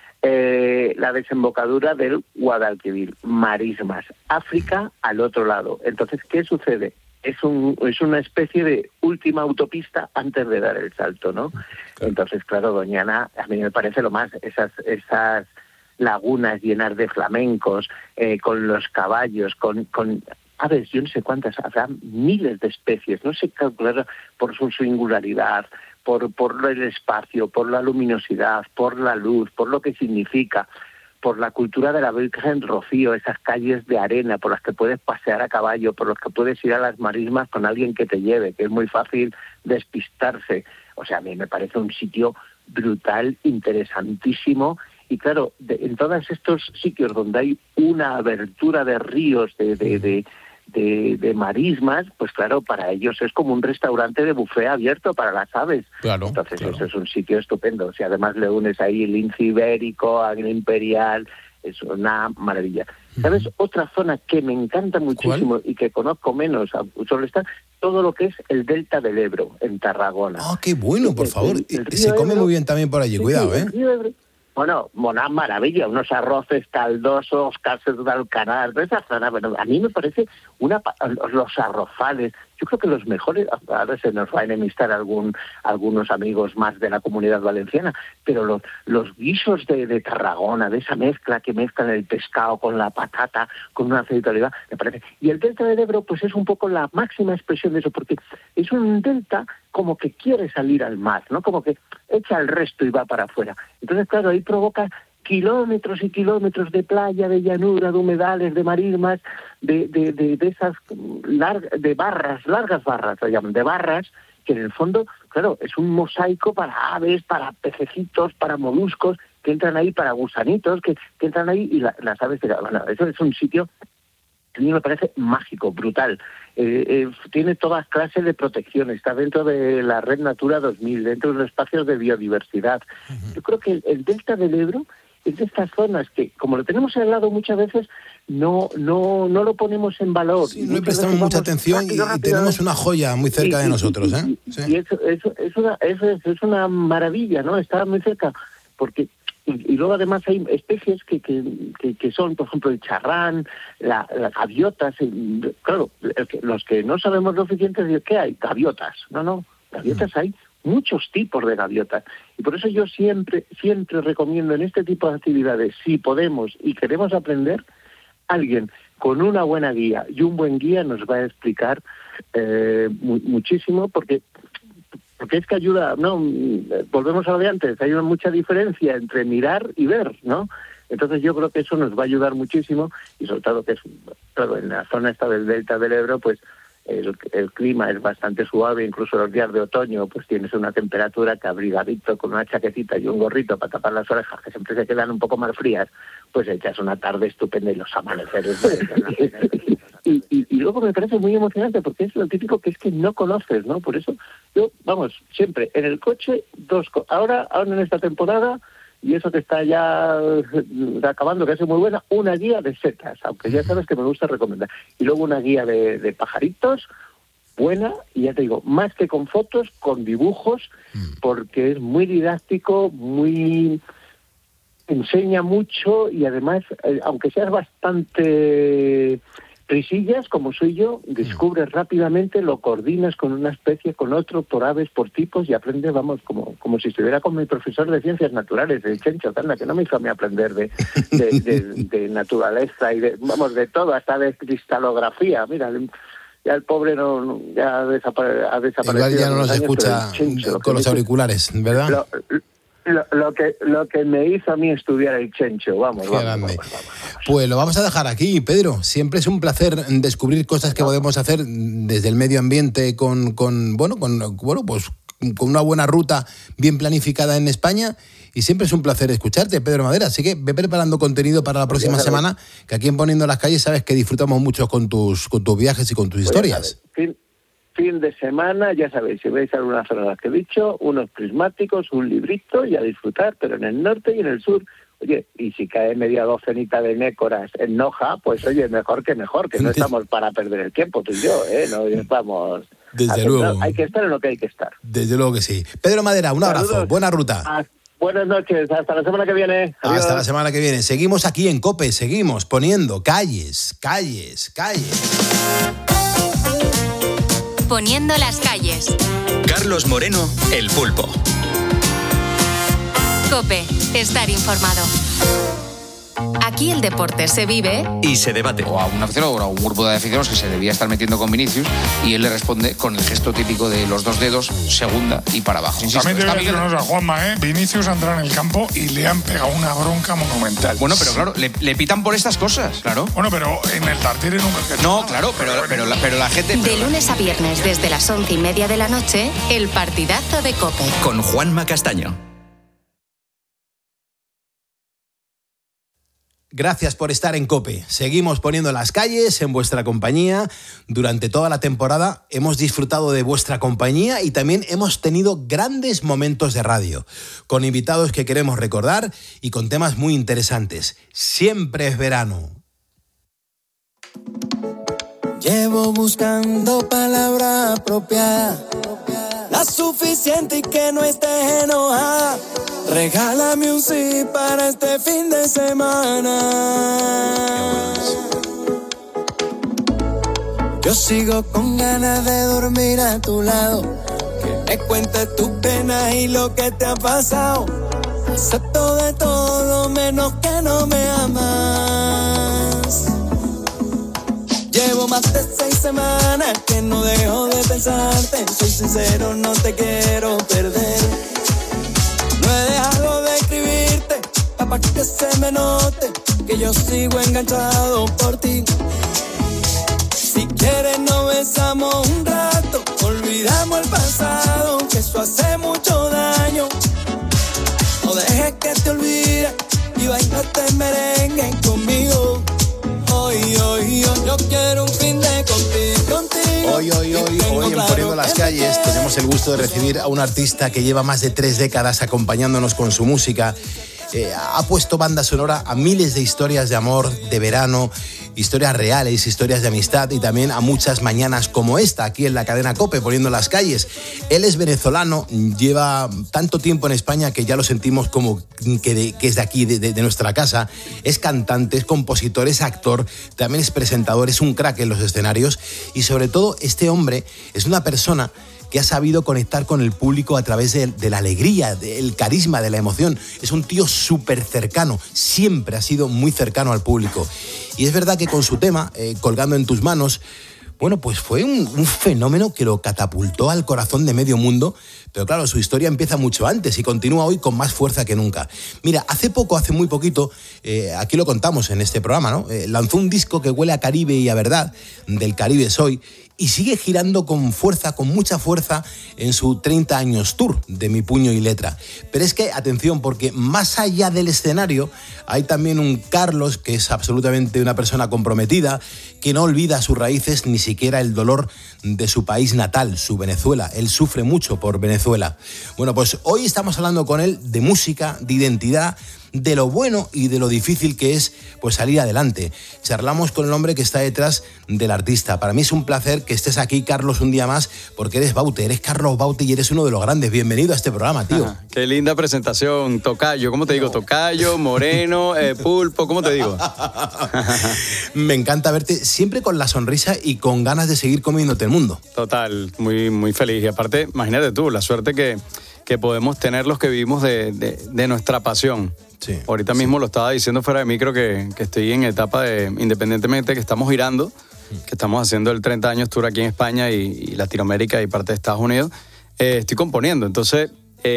eh, la desembocadura del Guadalquivir, marismas, África al otro lado. Entonces, ¿qué sucede? Es, un, es una especie de última autopista antes de dar el salto, ¿no? Entonces, claro, Doñana, a mí me parece lo más, esas esas lagunas llenas de flamencos, eh, con los caballos, con, con aves, yo no sé cuántas, habrá miles de especies, no sé calcular por su singularidad, por, por el espacio, por la luminosidad, por la luz, por lo que significa, por la cultura de la Virgen Rocío, esas calles de arena por las que puedes pasear a caballo, por las que puedes ir a las marismas con alguien que te lleve, que es muy fácil despistarse. O sea, a mí me parece un sitio brutal, interesantísimo. Y claro, de, en todos estos sitios donde hay una abertura de ríos, de, de, de, de, de marismas, pues claro, para ellos es como un restaurante de buffet abierto para las aves. Claro, Entonces claro. eso es un sitio estupendo. Si además le unes ahí el lince ibérico, águila imperial, es una maravilla. ¿Sabes? Uh-huh. Otra zona que me encanta muchísimo ¿Cuál? Y que conozco menos, solo está todo lo que es el Delta del Ebro, en Tarragona. Ah, qué bueno, por el, favor. El, el Se come Ebro, muy bien también por allí, sí, cuidado, ¿eh? Bueno, una maravilla, unos arroces caldosos, calces de alcanar, de esa zona, bueno, a mí me parece una los arrozales, yo creo que los mejores, ahora se nos va a enemistar algún algunos amigos más de la Comunidad Valenciana, pero los los guisos de, de Tarragona, de esa mezcla que mezclan el pescado con la patata, con una aceite de oliva, me parece. Y el Delta del Ebro, pues es un poco la máxima expresión de eso, porque es un delta como que quiere salir al mar, ¿no? Como que echa el resto y va para afuera. Entonces, claro, ahí provoca kilómetros y kilómetros de playa, de llanura, de humedales, de marismas, de, de, de, de esas largas, de barras, largas barras, se llaman, de barras, que en el fondo, claro, es un mosaico para aves, para pececitos, para moluscos, que entran ahí, para gusanitos, que, que entran ahí, y la, las aves, bueno, eso es un sitio a mí me parece mágico, brutal. Eh, eh, tiene todas clases de protección, está dentro de la Red Natura dos mil, dentro de los espacios de biodiversidad. Uh-huh. Yo creo que el, el Delta del Ebro es de estas zonas que, como lo tenemos al lado muchas veces, no no no lo ponemos en valor. Sí, no le prestamos mucha atención rápido, rápido, y tenemos una joya muy cerca y, de nosotros. Y, ¿eh? y, sí. y eso, eso, es, una, eso es, es una maravilla, ¿no? Está muy cerca, porque... Y, y luego además hay especies que, que, que, que son, por ejemplo, el charrán, la, las gaviotas. El, claro, el que, los que no sabemos lo suficiente, ¿qué hay? Gaviotas. No, no, gaviotas hay muchos tipos de gaviotas. Y por eso yo siempre, siempre recomiendo en este tipo de actividades, si podemos y queremos aprender, alguien con una buena guía y un buen guía nos va a explicar eh, mu- muchísimo, porque... Porque es que ayuda, no, volvemos a lo de antes, hay una mucha diferencia entre mirar y ver, ¿no? Entonces yo creo que eso nos va a ayudar muchísimo, y sobre todo que es, claro, en la zona esta del Delta del Ebro, pues el, el clima es bastante suave, incluso los días de otoño, pues tienes una temperatura que abrigadito con una chaquetita y un gorrito para tapar las orejas, que siempre se quedan un poco más frías, pues echas una tarde estupenda y los amaneceres. Y, y, y luego me parece muy emocionante porque es lo típico que es que no conoces, ¿no? Por eso yo, vamos, siempre en el coche, dos co- ahora, ahora en esta temporada, y eso que está ya acabando, que es muy buena, una guía de setas, aunque ya sabes que me gusta recomendar. Y luego una guía de, de pajaritos, buena, y ya te digo, más que con fotos, con dibujos, porque es muy didáctico, muy... enseña mucho y además, eh, aunque seas bastante risillas, como soy yo, descubres rápidamente, lo coordinas con una especie, con otro, por aves, por tipos, y aprendes, vamos, como, como si estuviera con mi profesor de ciencias naturales, el Chencho Tanda, que no me hizo a mí aprender de, de, de, de naturaleza y de, vamos, de todo, hasta de cristalografía. Mira, ya el pobre no, no ya ha, desapare, ha desaparecido. Igual ya no nos años, escucha Chencho, con los auriculares, ¿verdad? Lo, Lo, lo que lo que me hizo a mí estudiar el Chencho, vamos, Qué vamos, grande. vamos, vamos, vamos. Pues lo vamos a dejar aquí, Pedro. Siempre es un placer descubrir cosas que podemos hacer desde el medio ambiente con, con bueno, con bueno, pues con una buena ruta bien planificada en España. Y siempre es un placer escucharte, Pedro Madera. Así que ve preparando contenido para la próxima Pues semana, que aquí en Poniendo las Calles sabes que disfrutamos mucho con tus con tus viajes y con tus Pues historias. fin, fin de semana, ya sabéis, si veis algunas zonas que he dicho, unos prismáticos, un librito y a disfrutar, pero en el norte y en el sur. Oye, y si cae media docenita de nécoras en Noja, pues oye, mejor que mejor, que no estamos para perder el tiempo tú y yo, ¿eh? No estamos... Desde luego. Hay que estar en lo que hay que estar. Desde luego que sí. Pedro Madera, un abrazo, Saludos. buena ruta. Ah, buenas noches, hasta la semana que viene. Adiós. Hasta la semana que viene. Seguimos aquí en COPE, seguimos poniendo calles, calles, calles. Poniendo las calles. Carlos Moreno, El Pulpo. COPE, estar informado. Aquí el deporte se vive Y se debate. O a un aficionado o a un grupo de aficionados que se debía estar metiendo con Vinicius y él le responde con el gesto típico de los dos dedos, segunda y para abajo. Insisto, También te voy a está decir Miguel- una cosa, Juanma, ¿eh? Vinicius ha entrado en el campo y le han pegado una bronca monumental. Bueno, pero claro, le, le pitan por estas cosas, claro. Bueno, pero en el Tartiere nunca... No, claro, pero, pero, la, pero la gente... de lunes a viernes desde las once y media de la noche, el partidazo de COPE. Con Juanma Castaño. Gracias por estar en COPE. Seguimos poniendo las calles en vuestra compañía. Durante toda la temporada hemos disfrutado de vuestra compañía y también hemos tenido grandes momentos de radio, con invitados que queremos recordar y con temas muy interesantes. Siempre es verano. Llevo buscando palabra apropiada, la suficiente y que no estés enojada. Regálame un sí para este fin de semana. Yo sigo con ganas de dormir a tu lado, que me cuentes tus penas y lo que te ha pasado. Acepto de todo menos que no me amas. Llevo más de seis semanas que no dejo de pensarte. Soy sincero, no te quiero perder. No he dejado de escribirte, para que se me note que yo sigo enganchado por ti. Si quieres nos besamos un rato, olvidamos el pasado, que eso hace mucho daño. No dejes que te olvides y bailate merengue conmigo. Hoy, hoy, hoy, yo quiero un fin de contigo, contigo. Hoy, hoy, hoy, hoy en Poniendo las Calles tenemos el gusto de recibir a un artista que lleva más de tres décadas acompañándonos con su música. Eh, ha puesto banda sonora a miles de historias de amor, de verano, historias reales, historias de amistad y también a muchas mañanas como esta, aquí en la cadena COPE, Poniendo las Calles. Él es venezolano, lleva tanto tiempo en España que ya lo sentimos como que, de, que es de aquí, de, de, de nuestra casa. Es cantante, es compositor, es actor, también es presentador, es un crack en los escenarios y sobre todo este hombre es una persona que ha sabido conectar con el público a través de, de la alegría, del carisma, de la emoción. Es un tío súper cercano, siempre ha sido muy cercano al público. Y es verdad que con su tema, eh, Colgando en tus manos, bueno, pues fue un, un fenómeno que lo catapultó al corazón de medio mundo, pero claro, su historia empieza mucho antes y continúa hoy con más fuerza que nunca. Mira, hace poco, hace muy poquito, eh, aquí lo contamos en este programa, ¿no? Eh, lanzó un disco que huele a Caribe y a verdad, Del Caribe Soy, y sigue girando con fuerza, con mucha fuerza, en su treinta años tour de Mi Puño y Letra. Pero es que, atención, porque más allá del escenario hay también un Carlos que es absolutamente una persona comprometida, que no olvida sus raíces ni siquiera el dolor de su país natal, su Venezuela. Él sufre mucho por Venezuela. Bueno, pues hoy estamos hablando con él de música, de identidad, de lo bueno y de lo difícil que es pues salir adelante. Charlamos con el hombre que está detrás del artista. Para mí es un placer que estés aquí, Carlos, un día más, porque eres Baute, eres Carlos Baute y eres uno de los grandes. Bienvenido a este programa, tío. Ajá, qué linda presentación, Tocayo. ¿Cómo te digo? Tocayo, Moreno, eh, Pulpo, ¿cómo te digo? Me encanta verte siempre con la sonrisa y con ganas de seguir comiéndote el mundo. Total, muy, muy feliz. Y aparte, imagínate tú, la suerte que, que podemos tener los que vivimos de, de, de nuestra pasión. Sí, Ahorita mismo lo estaba diciendo fuera de micro que, que estoy en etapa de, independientemente que estamos girando, que estamos haciendo el treinta años tour aquí en España y, y Latinoamérica y parte de Estados Unidos, eh, estoy componiendo. Entonces,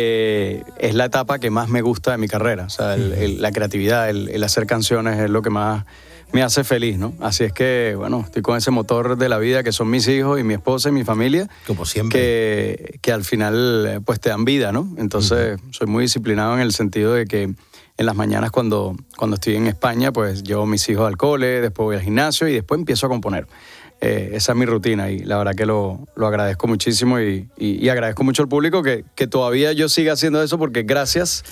eh, es la etapa que más me gusta de mi carrera. O sea, el, el, la creatividad, el, el hacer canciones es lo que más me hace feliz, ¿no? Así es que, bueno, estoy con ese motor de la vida que son mis hijos y mi esposa y mi familia. Como siempre. Que, que al final, pues, te dan vida, ¿no? Entonces, uh-huh. soy muy disciplinado en el sentido de que en las mañanas cuando, cuando estoy en España, pues llevo a mis hijos al cole, después voy al gimnasio y después empiezo a componer. Eh, esa es mi rutina y la verdad que lo, lo agradezco muchísimo y, y, y agradezco mucho al público que, que todavía yo siga haciendo eso porque gracias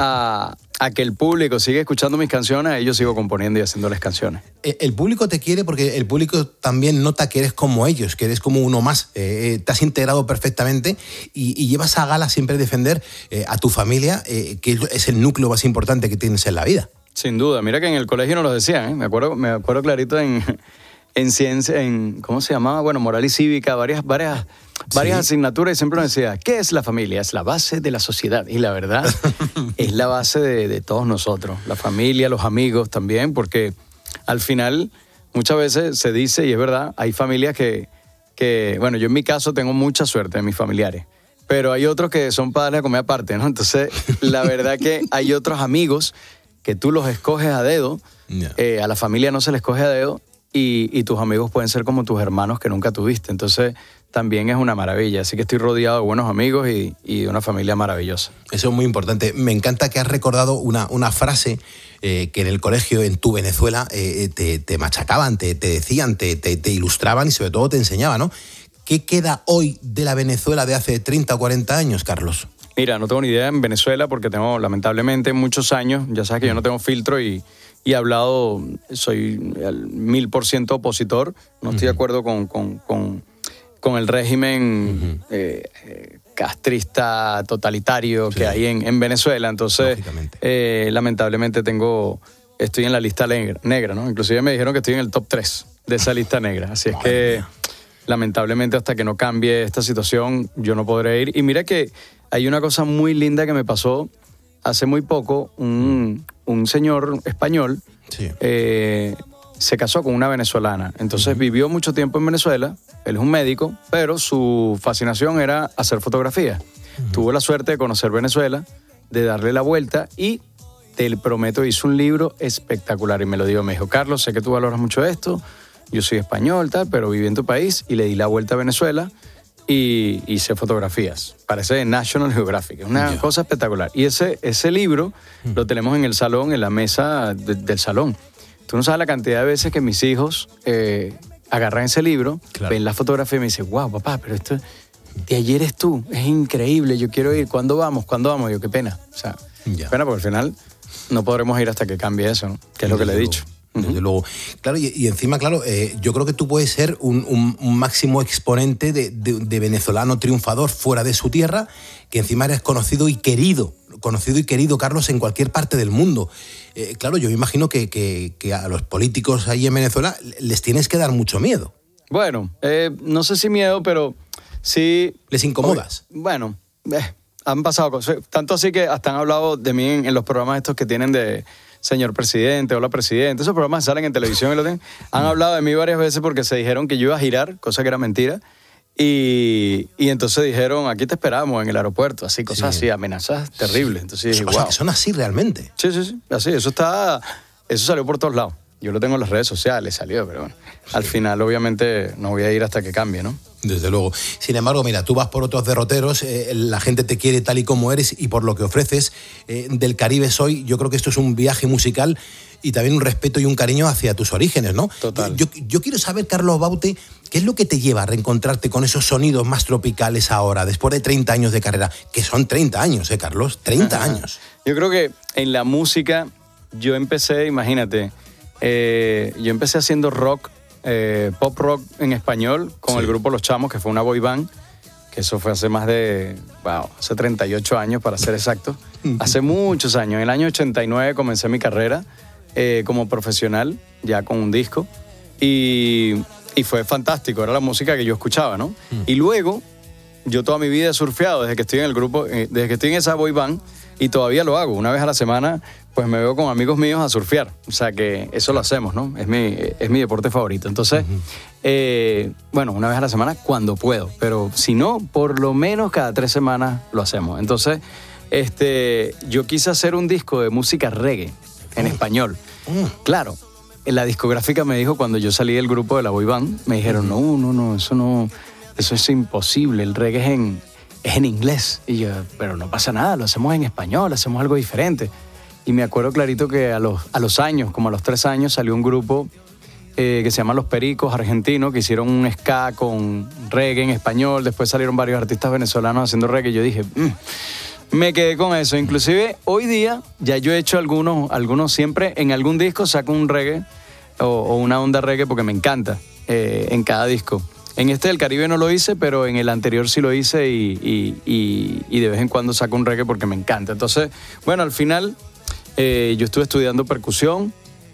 a, a que el público sigue escuchando mis canciones, a ellos sigo componiendo y haciéndoles canciones. El público te quiere porque el público también nota que eres como ellos, que eres como uno más. Eh, te has integrado perfectamente y, y llevas a gala siempre defender eh, a tu familia, eh, que es el núcleo más importante que tienes en la vida. Sin duda. Mira que en el colegio nos lo decían, ¿eh? Me acuerdo, me acuerdo clarito en... en ciencia, en, ¿cómo se llamaba? Bueno, moral y cívica, varias, varias, varias sí. asignaturas, y siempre nos decía, ¿qué es la familia? Es la base de la sociedad. Y la verdad, es la base de, de todos nosotros. La familia, los amigos también, porque al final, muchas veces se dice, y es verdad, hay familias que, que, bueno, yo en mi caso tengo mucha suerte en mis familiares, pero hay otros que son padres a comer aparte, ¿no? Entonces, la verdad que hay otros amigos que tú los escoges a dedo, yeah. eh, a la familia no se les escoge a dedo, Y, y tus amigos pueden ser como tus hermanos que nunca tuviste. Entonces, también es una maravilla. Así que estoy rodeado de buenos amigos y, y de una familia maravillosa. Eso es muy importante. Me encanta que has recordado una, una frase eh, que en el colegio, en tu Venezuela, eh, te, te machacaban, te, te decían, te, te, te ilustraban y sobre todo te enseñaban, ¿no? ¿Qué queda hoy de la Venezuela de hace treinta o cuarenta años, Carlos? Mira, no tengo ni idea en Venezuela porque tengo, lamentablemente, muchos años. Ya sabes que yo no tengo filtro y... Y he hablado, soy al mil por ciento opositor, no estoy uh-huh. de acuerdo con, con, con, con el régimen uh-huh. eh, eh, castrista, totalitario sí. que hay en, en Venezuela. Entonces, eh, lamentablemente tengo, estoy en la lista negra, negra, ¿no? Inclusive me dijeron que estoy en el top tres de esa lista negra. Así es Madre que, mía. lamentablemente, hasta que no cambie esta situación, yo no podré ir. Y mira que hay una cosa muy linda que me pasó hace muy poco. Un... un señor español sí. eh, se casó con una venezolana. Entonces uh-huh. vivió mucho tiempo en Venezuela. Él es un médico, pero su fascinación era hacer fotografías. Uh-huh. Tuvo la suerte de conocer Venezuela, de darle la vuelta y te prometo, hizo un libro espectacular. Y me lo dio, me dijo, Carlos, sé que tú valoras mucho esto. Yo soy español, tal, pero viví en tu país y le di la vuelta a Venezuela y hice fotografías. Parece de National Geographic. Es una yeah. cosa espectacular. Y ese, ese libro mm. lo tenemos en el salón, en la mesa de, del salón. Tú no sabes la cantidad de veces que mis hijos eh, agarran ese libro, claro. ven la fotografía y me dicen, wow, papá, pero esto de ayer es tú. Es increíble, yo quiero ir. ¿Cuándo vamos? ¿Cuándo vamos? Yo, qué pena. O sea, yeah. pena porque al final no podremos ir hasta que cambie eso, ¿no? Que es lo que le he dicho. Desde luego. Claro, y, y encima, claro, eh, yo creo que tú puedes ser un, un, un máximo exponente de, de, de venezolano triunfador fuera de su tierra, que encima eres conocido y querido, conocido y querido, Carlos, en cualquier parte del mundo. Eh, claro, yo me imagino que, que, que a los políticos ahí en Venezuela les tienes que dar mucho miedo. Bueno, eh, no sé si miedo, pero sí... ¿Les incomodas? Bueno, eh, han pasado cosas. Tanto así que hasta han hablado de mí en, en los programas estos que tienen de... señor presidente, hola presidente, esos programas salen en televisión y lo tienen. Han hablado de mí varias veces porque se dijeron que yo iba a girar, cosa que era mentira, y, y entonces dijeron, aquí te esperamos en el aeropuerto, así, cosas sí. así, amenazas terribles. Entonces dije, o sea, wow. que son así realmente. Sí, sí, sí, así, eso está, eso salió por todos lados. Yo lo tengo en las redes sociales, salió, pero bueno, sí. Al final obviamente no voy a ir hasta que cambie, ¿no? Desde luego. Sin embargo, mira, tú vas por otros derroteros, eh, la gente te quiere tal y como eres y por lo que ofreces. Eh, del Caribe soy, yo creo que esto es un viaje musical y también un respeto y un cariño hacia tus orígenes, ¿no? Total. Yo, yo quiero saber, Carlos Baute, ¿qué es lo que te lleva a reencontrarte con esos sonidos más tropicales ahora, después de treinta años de carrera? Que son treinta años, ¿eh, Carlos? treinta años. Yo creo que en la música yo empecé, imagínate, eh, yo empecé haciendo rock, eh, pop rock en español con sí. el grupo Los Chamos, que fue una boy band, que eso fue hace más de, wow, hace treinta y ocho años para ser exacto. Hace muchos años. En el año ochenta y nueve comencé mi carrera eh, como profesional, ya con un disco, y, y fue fantástico, era la música que yo escuchaba, ¿no? Mm. Y luego, yo toda mi vida he surfeado desde que estoy en el grupo, eh, desde que estoy en esa boy band, y todavía lo hago. Una vez a la semana, pues me veo con amigos míos a surfear. O sea que eso lo hacemos, ¿no? Es mi, es mi deporte favorito. Entonces, uh-huh. eh, bueno, una vez a la semana cuando puedo. Pero si no, por lo menos cada tres semanas lo hacemos. Entonces, este, yo quise hacer un disco de música reggae en uh-huh. español. Uh-huh. Claro, la discográfica me dijo cuando yo salí del grupo de la boy band, me dijeron, uh-huh. no, no, no, eso no, eso es imposible. El reggae es en... es en inglés. Y yo, pero no pasa nada, lo hacemos en español, hacemos algo diferente. Y me acuerdo clarito que a los, a los años, como a los tres años, salió un grupo eh, que se llama Los Pericos, argentinos, que hicieron un ska con reggae en español. Después salieron varios artistas venezolanos haciendo reggae. Y yo dije, mmm, me quedé con eso. Inclusive, hoy día, ya yo he hecho algunos, algunos siempre, en algún disco saco un reggae o, o una onda reggae porque me encanta eh, en cada disco. En este del Caribe no lo hice, pero en el anterior sí lo hice y, y, y, y de vez en cuando saco un reggae porque me encanta. Entonces, bueno, al final eh, yo estuve estudiando percusión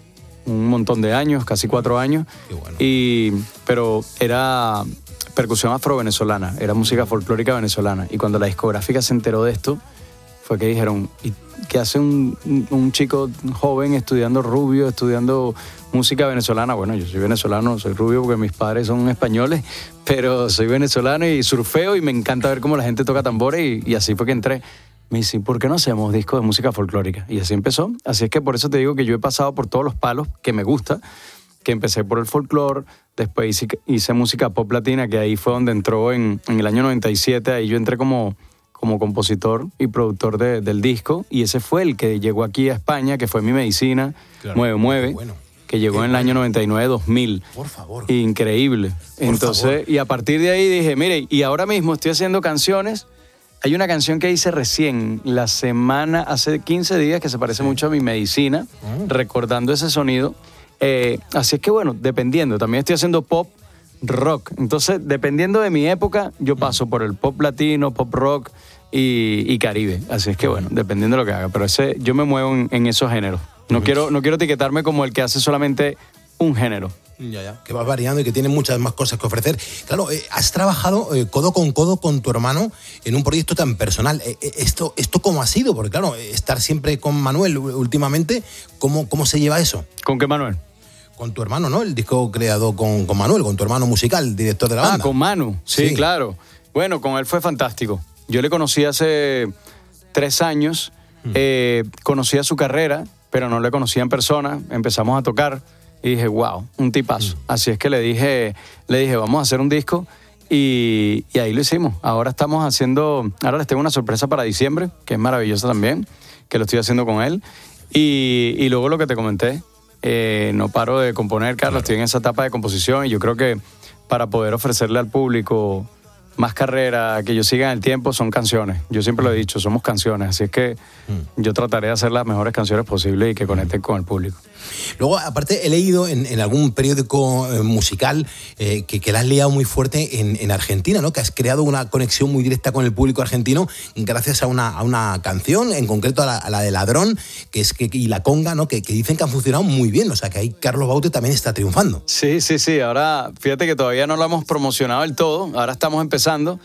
un montón de años, casi cuatro años. Qué bueno. Y, pero era percusión afro-venezolana, era música folclórica venezolana. Y cuando la discográfica se enteró de esto, fue que dijeron, ¿y qué hace un, un chico joven estudiando rubio, estudiando música venezolana? Bueno, yo soy venezolano, soy rubio porque mis padres son españoles, pero soy venezolano y surfeo y me encanta ver cómo la gente toca tambores y, y así fue que entré. Me dice, ¿por qué no hacemos discos de música folclórica? Y así empezó. Así es que por eso te digo que yo he pasado por todos los palos que me gusta, que empecé por el folclore, después hice, hice música pop latina, que ahí fue donde entró en, en el año noventa y siete, ahí yo entré como... como compositor y productor de, del disco, y ese fue el que llegó aquí a España, que fue Mi Medicina, claro, Mueve Mueve, bueno, que llegó en el año noventa y nueve dos mil. Por favor. Increíble. Por Entonces, favor. Y a partir de ahí dije, mire, y ahora mismo estoy haciendo canciones. Hay una canción que hice recién, la semana, hace quince días, que se parece sí. mucho a Mi Medicina, uh-huh. recordando ese sonido. Eh, así es que bueno, dependiendo, también estoy haciendo pop, rock. Entonces, dependiendo de mi época, yo paso por el pop latino, pop rock y, y Caribe. Así es que bueno, dependiendo de lo que haga. Pero ese, yo me muevo en, en esos géneros. No quiero, no quiero etiquetarme como el que hace solamente un género. Ya, ya. Que vas variando y que tienes muchas más cosas que ofrecer. Claro, eh, has trabajado eh, codo con codo con tu hermano en un proyecto tan personal. Eh, eh, esto, ¿Esto cómo ha sido? Porque claro, eh, estar siempre con Manuel últimamente, ¿cómo, cómo se lleva eso? ¿Con qué Manuel? Con tu hermano, ¿no? El disco creado con, con Manuel, con tu hermano musical, director de la banda. Ah, con Manu. Sí, sí, claro. Bueno, con él fue fantástico. Yo le conocí hace tres años. Hmm. Eh, conocía su carrera, pero no le conocía en persona. Empezamos a tocar y dije, wow, un tipazo. Hmm. Así es que le dije, le dije, vamos a hacer un disco. Y, y ahí lo hicimos. Ahora estamos haciendo... Ahora les tengo una sorpresa para diciembre, que es maravillosa también, que lo estoy haciendo con él. Y, y luego lo que te comenté, Eh, no paro de componer, Carlos, claro. Estoy en esa etapa de composición y yo creo que para poder ofrecerle al público más carrera, que ellos sigan el tiempo, son canciones. Yo siempre lo he dicho, somos canciones, así es que mm. yo trataré de hacer las mejores canciones posibles y que conecten con el público. Luego, aparte, he leído en, en algún periódico eh, musical eh, que, que la has liado muy fuerte en, en Argentina, ¿no? Que has creado una conexión muy directa con el público argentino gracias a una, a una canción, en concreto a la, a la de Ladrón, que es que, y La Conga, ¿no? Que, que dicen que han funcionado muy bien, o sea que ahí Carlos Baute también está triunfando. Sí, sí, sí, ahora fíjate que todavía no lo hemos promocionado del todo, ahora estamos empezando.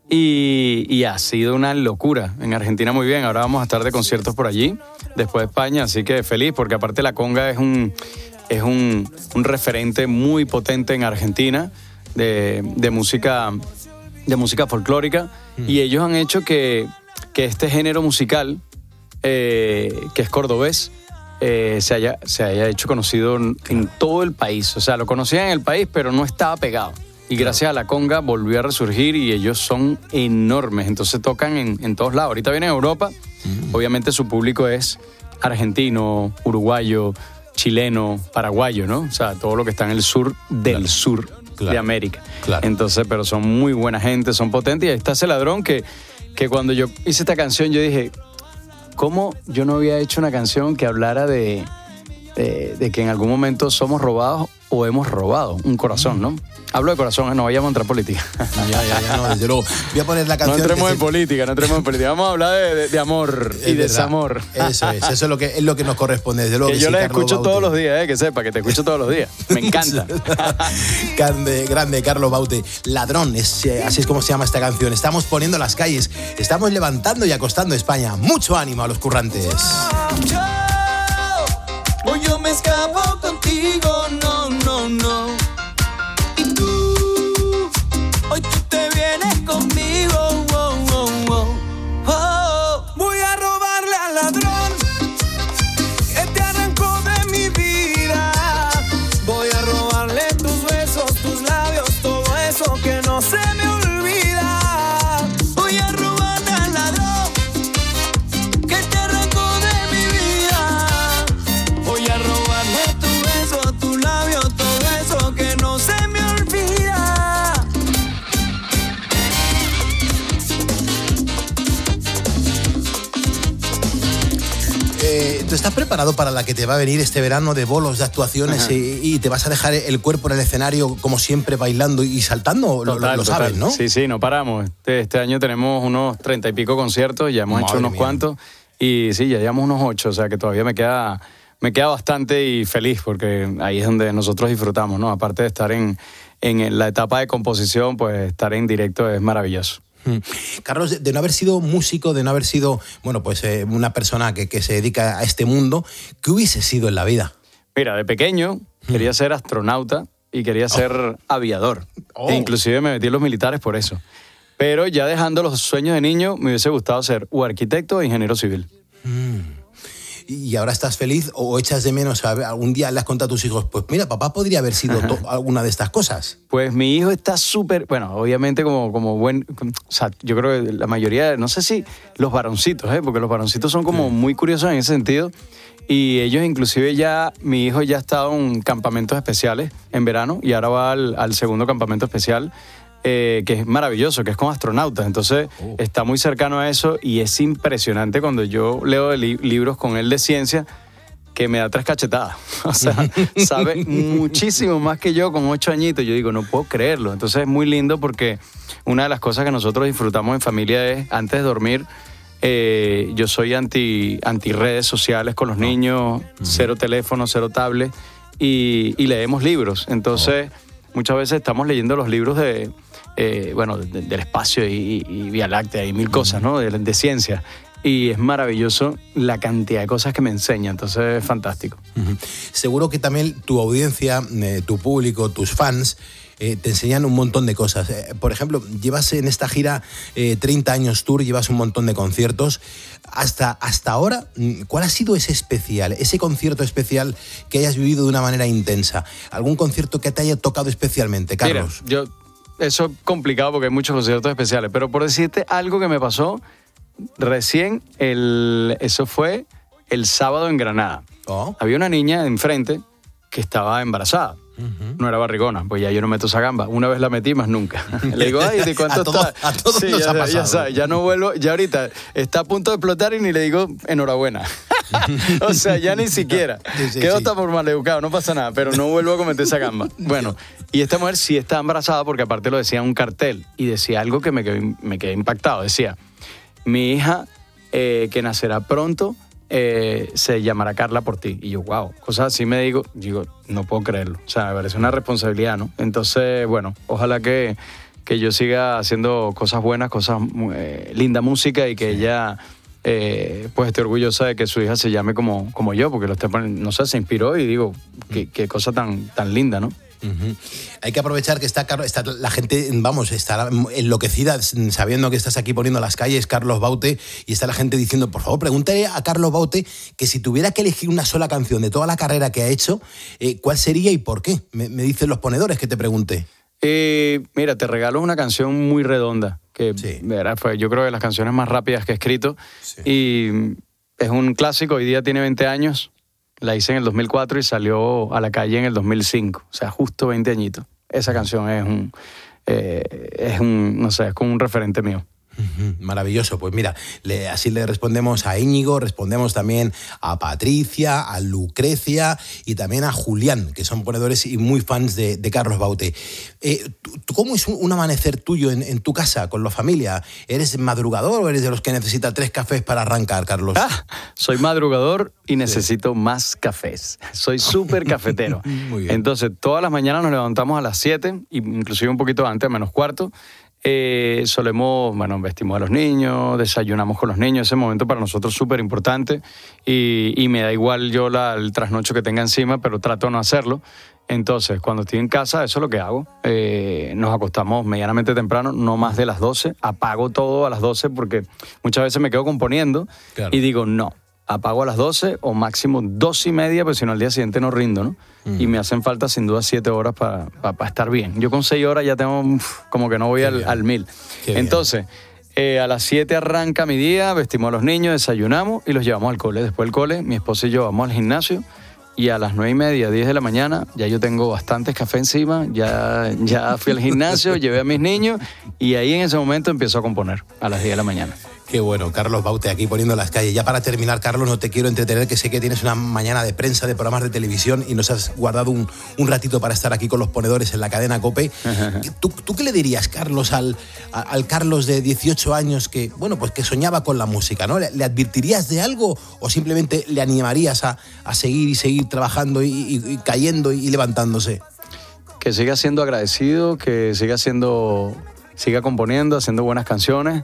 Y, y ha sido una locura en Argentina, muy bien. Ahora vamos a estar de conciertos por allí, después de España, así que feliz, porque aparte la conga es un, es un, un referente muy potente en Argentina de, de música, de música folclórica, mm. y ellos han hecho que, que este género musical, eh, que es cordobés, eh, se, haya, se haya hecho conocido en, en todo el país. O sea, lo conocían en el país, pero no estaba pegado. Y gracias a la conga volvió a resurgir y ellos son enormes. Entonces tocan en, en todos lados. Ahorita vienen a Europa. Mm. Obviamente su público es argentino, uruguayo, chileno, paraguayo, ¿no? O sea, todo lo que está en el sur del claro. sur claro. de América. Claro. Entonces, pero son muy buena gente, son potentes. Y ahí está ese ladrón que, que cuando yo hice esta canción, yo dije, ¿cómo yo no había hecho una canción que hablara de, de, de que en algún momento somos robados o hemos robado un corazón, ¿no? Hablo de corazón, no vayamos a entrar en política. Ya, ya, ya, no, desde luego. Voy a poner la canción. No entremos en política, no entremos en política. Vamos a hablar de, de, de amor y desamor. Eso es, eso es lo que, es lo que nos corresponde. Desde luego que, que yo sí, les Carlos escucho Baute. todos los días, eh, que sepa, que te escucho todos los días. Me encanta. grande, grande, Carlos Baute. Ladrón, es, eh, así es como se llama esta canción. Estamos poniendo las calles, estamos levantando y acostando España. Mucho ánimo a los currantes. Yo, hoy yo me escapo contigo, no, no, no. Y tú, hoy tú te vienes conmigo, oh, oh, oh. Oh, voy a robarle al ladrón que te arrancó de mi vida. Voy a robarle tus besos, tus labios, todo eso que no se me olvida. Voy a robarle al ladrón que te arrancó de mi vida. Voy a robarle tu beso, tu labio, todo eso que no se me olvida. Eh, ¿Tú estás preparado para la que te va a venir este verano de bolos, de actuaciones y, y te vas a dejar el cuerpo en el escenario como siempre bailando y saltando? Total, lo, lo total. sabes, ¿no? Sí, sí, no paramos. Este, este año tenemos unos treinta y pico conciertos, ya hemos Madre hecho unos mía. cuantos y sí, ya llevamos unos ocho, o sea que todavía me queda, me queda bastante y feliz porque ahí es donde nosotros disfrutamos, ¿no? Aparte de estar en, en la etapa de composición, pues estar en directo es maravilloso. Carlos, de no haber sido músico, de no haber sido, bueno, pues eh, una persona que, que se dedica a este mundo, ¿qué hubiese sido en la vida? Mira, de pequeño quería ser astronauta y quería ser oh. aviador. Oh. E inclusive me metí en los militares por eso. Pero ya dejando los sueños de niño, me hubiese gustado ser o arquitecto o ingeniero civil. Mm. ¿Y ahora estás feliz o echas de menos? ¿Algún día le has contado a tus hijos, pues mira, papá podría haber sido to- alguna de estas cosas? Pues mi hijo está súper, bueno, obviamente como, como buen, o sea, yo creo que la mayoría, no sé si los varoncitos, ¿eh? Porque los varoncitos son como muy curiosos en ese sentido. Y ellos inclusive ya, mi hijo ya ha estado en campamentos especiales en verano y ahora va al, al segundo campamento especial. Eh, que es maravilloso, que es con astronautas. Entonces, oh. está muy cercano a eso y es impresionante cuando yo leo li- libros con él de ciencia que me da tres cachetadas. O sea, sabe muchísimo más que yo con ocho añitos. Yo digo, no puedo creerlo. Entonces, es muy lindo porque una de las cosas que nosotros disfrutamos en familia es, antes de dormir, eh, yo soy anti, anti redes sociales con los niños, oh. cero teléfono, cero tablet, y, y leemos libros. Entonces, oh. muchas veces estamos leyendo los libros de... Eh, bueno, de, del espacio y, y Vía Láctea y mil cosas, ¿no? De, de ciencia. Y es maravilloso la cantidad de cosas que me enseña, entonces es fantástico. Uh-huh. Seguro que también tu audiencia, eh, tu público, tus fans, eh, te enseñan un montón de cosas. Eh, por ejemplo, llevas en esta gira eh, treinta años tour, llevas un montón de conciertos. Hasta, hasta ahora, ¿cuál ha sido ese especial, ese concierto especial que hayas vivido de una manera intensa? ¿Algún concierto que te haya tocado especialmente, Carlos? Mira, yo... Eso es complicado porque hay muchos conciertos especiales, pero por decirte algo que me pasó recién, el, eso fue el sábado en Granada. Oh. Había una niña enfrente que estaba embarazada. Uh-huh. No era barrigona, pues ya yo no meto esa gamba. Una vez la metí, más nunca. Le digo, ay, ¿de cuánto a todo, está? A todos sí, nos ya, ha pasado. Ya, sabe, ya no vuelvo, ya ahorita está a punto de explotar y ni le digo enhorabuena. O sea, ya ni siquiera. Sí, sí, Quedó sí. hasta por maleducado, no pasa nada, pero no vuelvo a cometer esa gamba. Bueno, y esta mujer sí está embarazada porque aparte lo decía en un cartel y decía algo que me quedé, me quedé impactado. Decía, mi hija eh, que nacerá pronto eh, se llamará Carla por ti. Y yo, wow, cosas así me digo, digo, no puedo creerlo. O sea, me parece una responsabilidad, ¿no? Entonces, bueno, ojalá que, que yo siga haciendo cosas buenas, cosas, eh, linda música y que sí. ella... Eh, pues esté orgullosa de que su hija se llame como, como yo, porque lo esté poniendo, no sé, se inspiró y digo, qué, qué cosa tan, tan linda, ¿no? Uh-huh. Hay que aprovechar que está, está la gente, vamos, está enloquecida sabiendo que estás aquí poniendo las calles, Carlos Baute, y está la gente diciendo, por favor, pregúntale a Carlos Baute que si tuviera que elegir una sola canción de toda la carrera que ha hecho, eh, ¿cuál sería y por qué? Me, me dicen los ponedores que te pregunte. Eh, mira, te regalo una canción muy redonda, que sí. ¿verdad? Fue, yo creo que de las canciones más rápidas que he escrito, sí. y es un clásico, hoy día tiene veinte años. La hice en el dos mil cuatro y salió a la calle en el dos mil cinco. O sea, justo veinte añitos. Esa canción es un, eh, es un, no sé, es como un referente mío. Uh-huh. Maravilloso. Pues mira, le, así le respondemos a Íñigo, respondemos también a Patricia, a Lucrecia y también a Julián, que son ponedores y muy fans de, de Carlos Baute. Eh, ¿tú, ¿Cómo es un, un amanecer tuyo en, en tu casa, con la familia? ¿Eres madrugador o eres de los que necesita tres cafés para arrancar, Carlos? Ah, soy madrugador y necesito sí. más cafés. Soy súper cafetero. Muy bien. Entonces, todas las mañanas nos levantamos a las siete, inclusive un poquito antes, a menos cuarto. Eh, solemos, bueno, vestimos a los niños, desayunamos con los niños, ese momento para nosotros es súper importante y, y me da igual yo la, el trasnocho que tenga encima, pero trato de no hacerlo. Entonces, cuando estoy en casa, eso es lo que hago. Eh, nos acostamos medianamente temprano, no más de las doce, apago todo a las doce porque muchas veces me quedo componiendo claro. y digo, no, apago a las doce o máximo dos y media, porque si no al día siguiente no rindo, ¿no? Mm. Y me hacen falta sin duda siete horas para pa, pa estar bien. Yo con seis horas ya tengo uf, como que no voy al, al mil. Qué Entonces, eh, a las siete arranca mi día, vestimos a los niños, desayunamos y los llevamos al cole. Después del cole, mi esposa y yo vamos al gimnasio y a las nueve y media, diez de la mañana, ya yo tengo bastantes café encima, ya, ya fui al gimnasio, llevé a mis niños y ahí en ese momento empiezo a componer a las diez de la mañana. Qué bueno, Carlos Baute aquí poniendo las calles. Ya para terminar, Carlos, no te quiero entretener, que sé que tienes una mañana de prensa, de programas de televisión y nos has guardado un, un ratito para estar aquí con los ponedores en la cadena COPE. ¿Tú, ¿Tú qué le dirías, Carlos, al, al Carlos de dieciocho años que, bueno, pues que soñaba con la música, ¿no? ¿Le, le advertirías de algo o simplemente le animarías a, a seguir y seguir trabajando y, y, y cayendo y levantándose? Que siga siendo agradecido, que siga siendo, siga componiendo, haciendo buenas canciones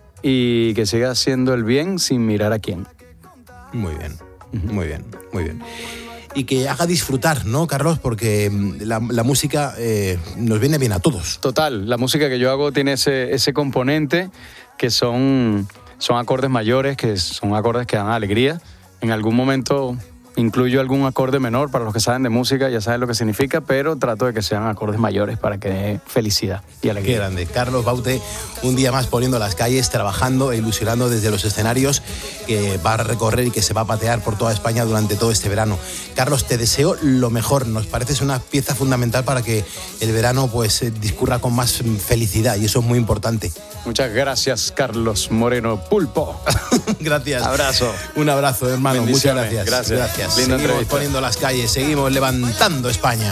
y que siga haciendo el bien sin mirar a quién. Muy bien, muy bien, muy bien. Y que haga disfrutar, ¿no, Carlos? Porque la, la música eh, nos viene bien a todos. Total, la música que yo hago tiene ese, ese componente que son, son acordes mayores, que son acordes que dan alegría. En algún momento incluyo algún acorde menor, para los que saben de música ya saben lo que significa, pero trato de que sean acordes mayores para que dé felicidad y alegría. Qué grande. Carlos Baute, un día más poniendo las calles, trabajando e ilusionando desde los escenarios que va a recorrer y que se va a patear por toda España durante todo este verano. Carlos, te deseo lo mejor. Nos pareces una pieza fundamental para que el verano pues discurra con más felicidad y eso es muy importante. Muchas gracias, Carlos Moreno Pulpo. Gracias. Abrazo. Un abrazo, hermano. Muchas gracias. Gracias. Gracias. Linda seguimos entrevista. Poniendo las calles, seguimos levantando España.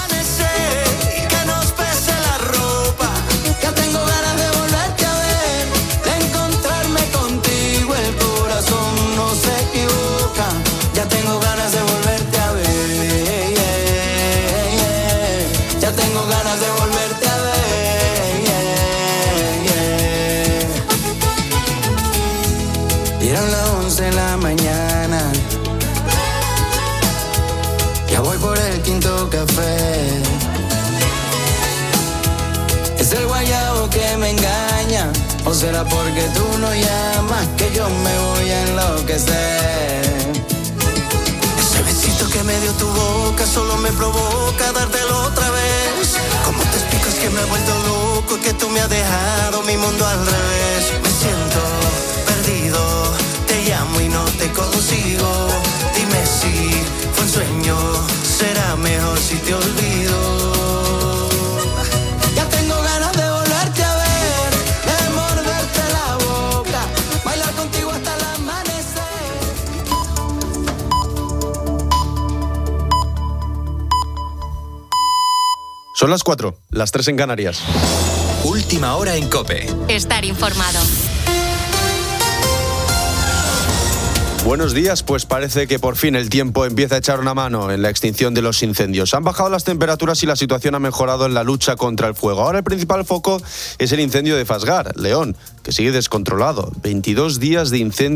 Eran las once de la mañana, ya voy por el quinto café. Es el guayabo que me engaña, o será porque tú no llamas que yo me voy a enloquecer. Ese besito que me dio tu boca solo me provoca dártelo otra vez. ¿Cómo te explicas que me he vuelto loco y que tú me has dejado mi mundo al revés? Me siento perdido, te llamo y no te consigo. Dime si fue un sueño, será mejor si te olvido. Ya tengo ganas de volverte a ver, de morderte la boca, bailar contigo hasta el amanecer. Son las cuatro, las tres en Canarias. Última hora en COPE. Estar informado. Buenos días, pues parece que por fin el tiempo empieza a echar una mano en la extinción de los incendios. Han bajado las temperaturas y la situación ha mejorado en la lucha contra el fuego. Ahora el principal foco es el incendio de Fasgar, León, que sigue descontrolado. veintidós días de incendio.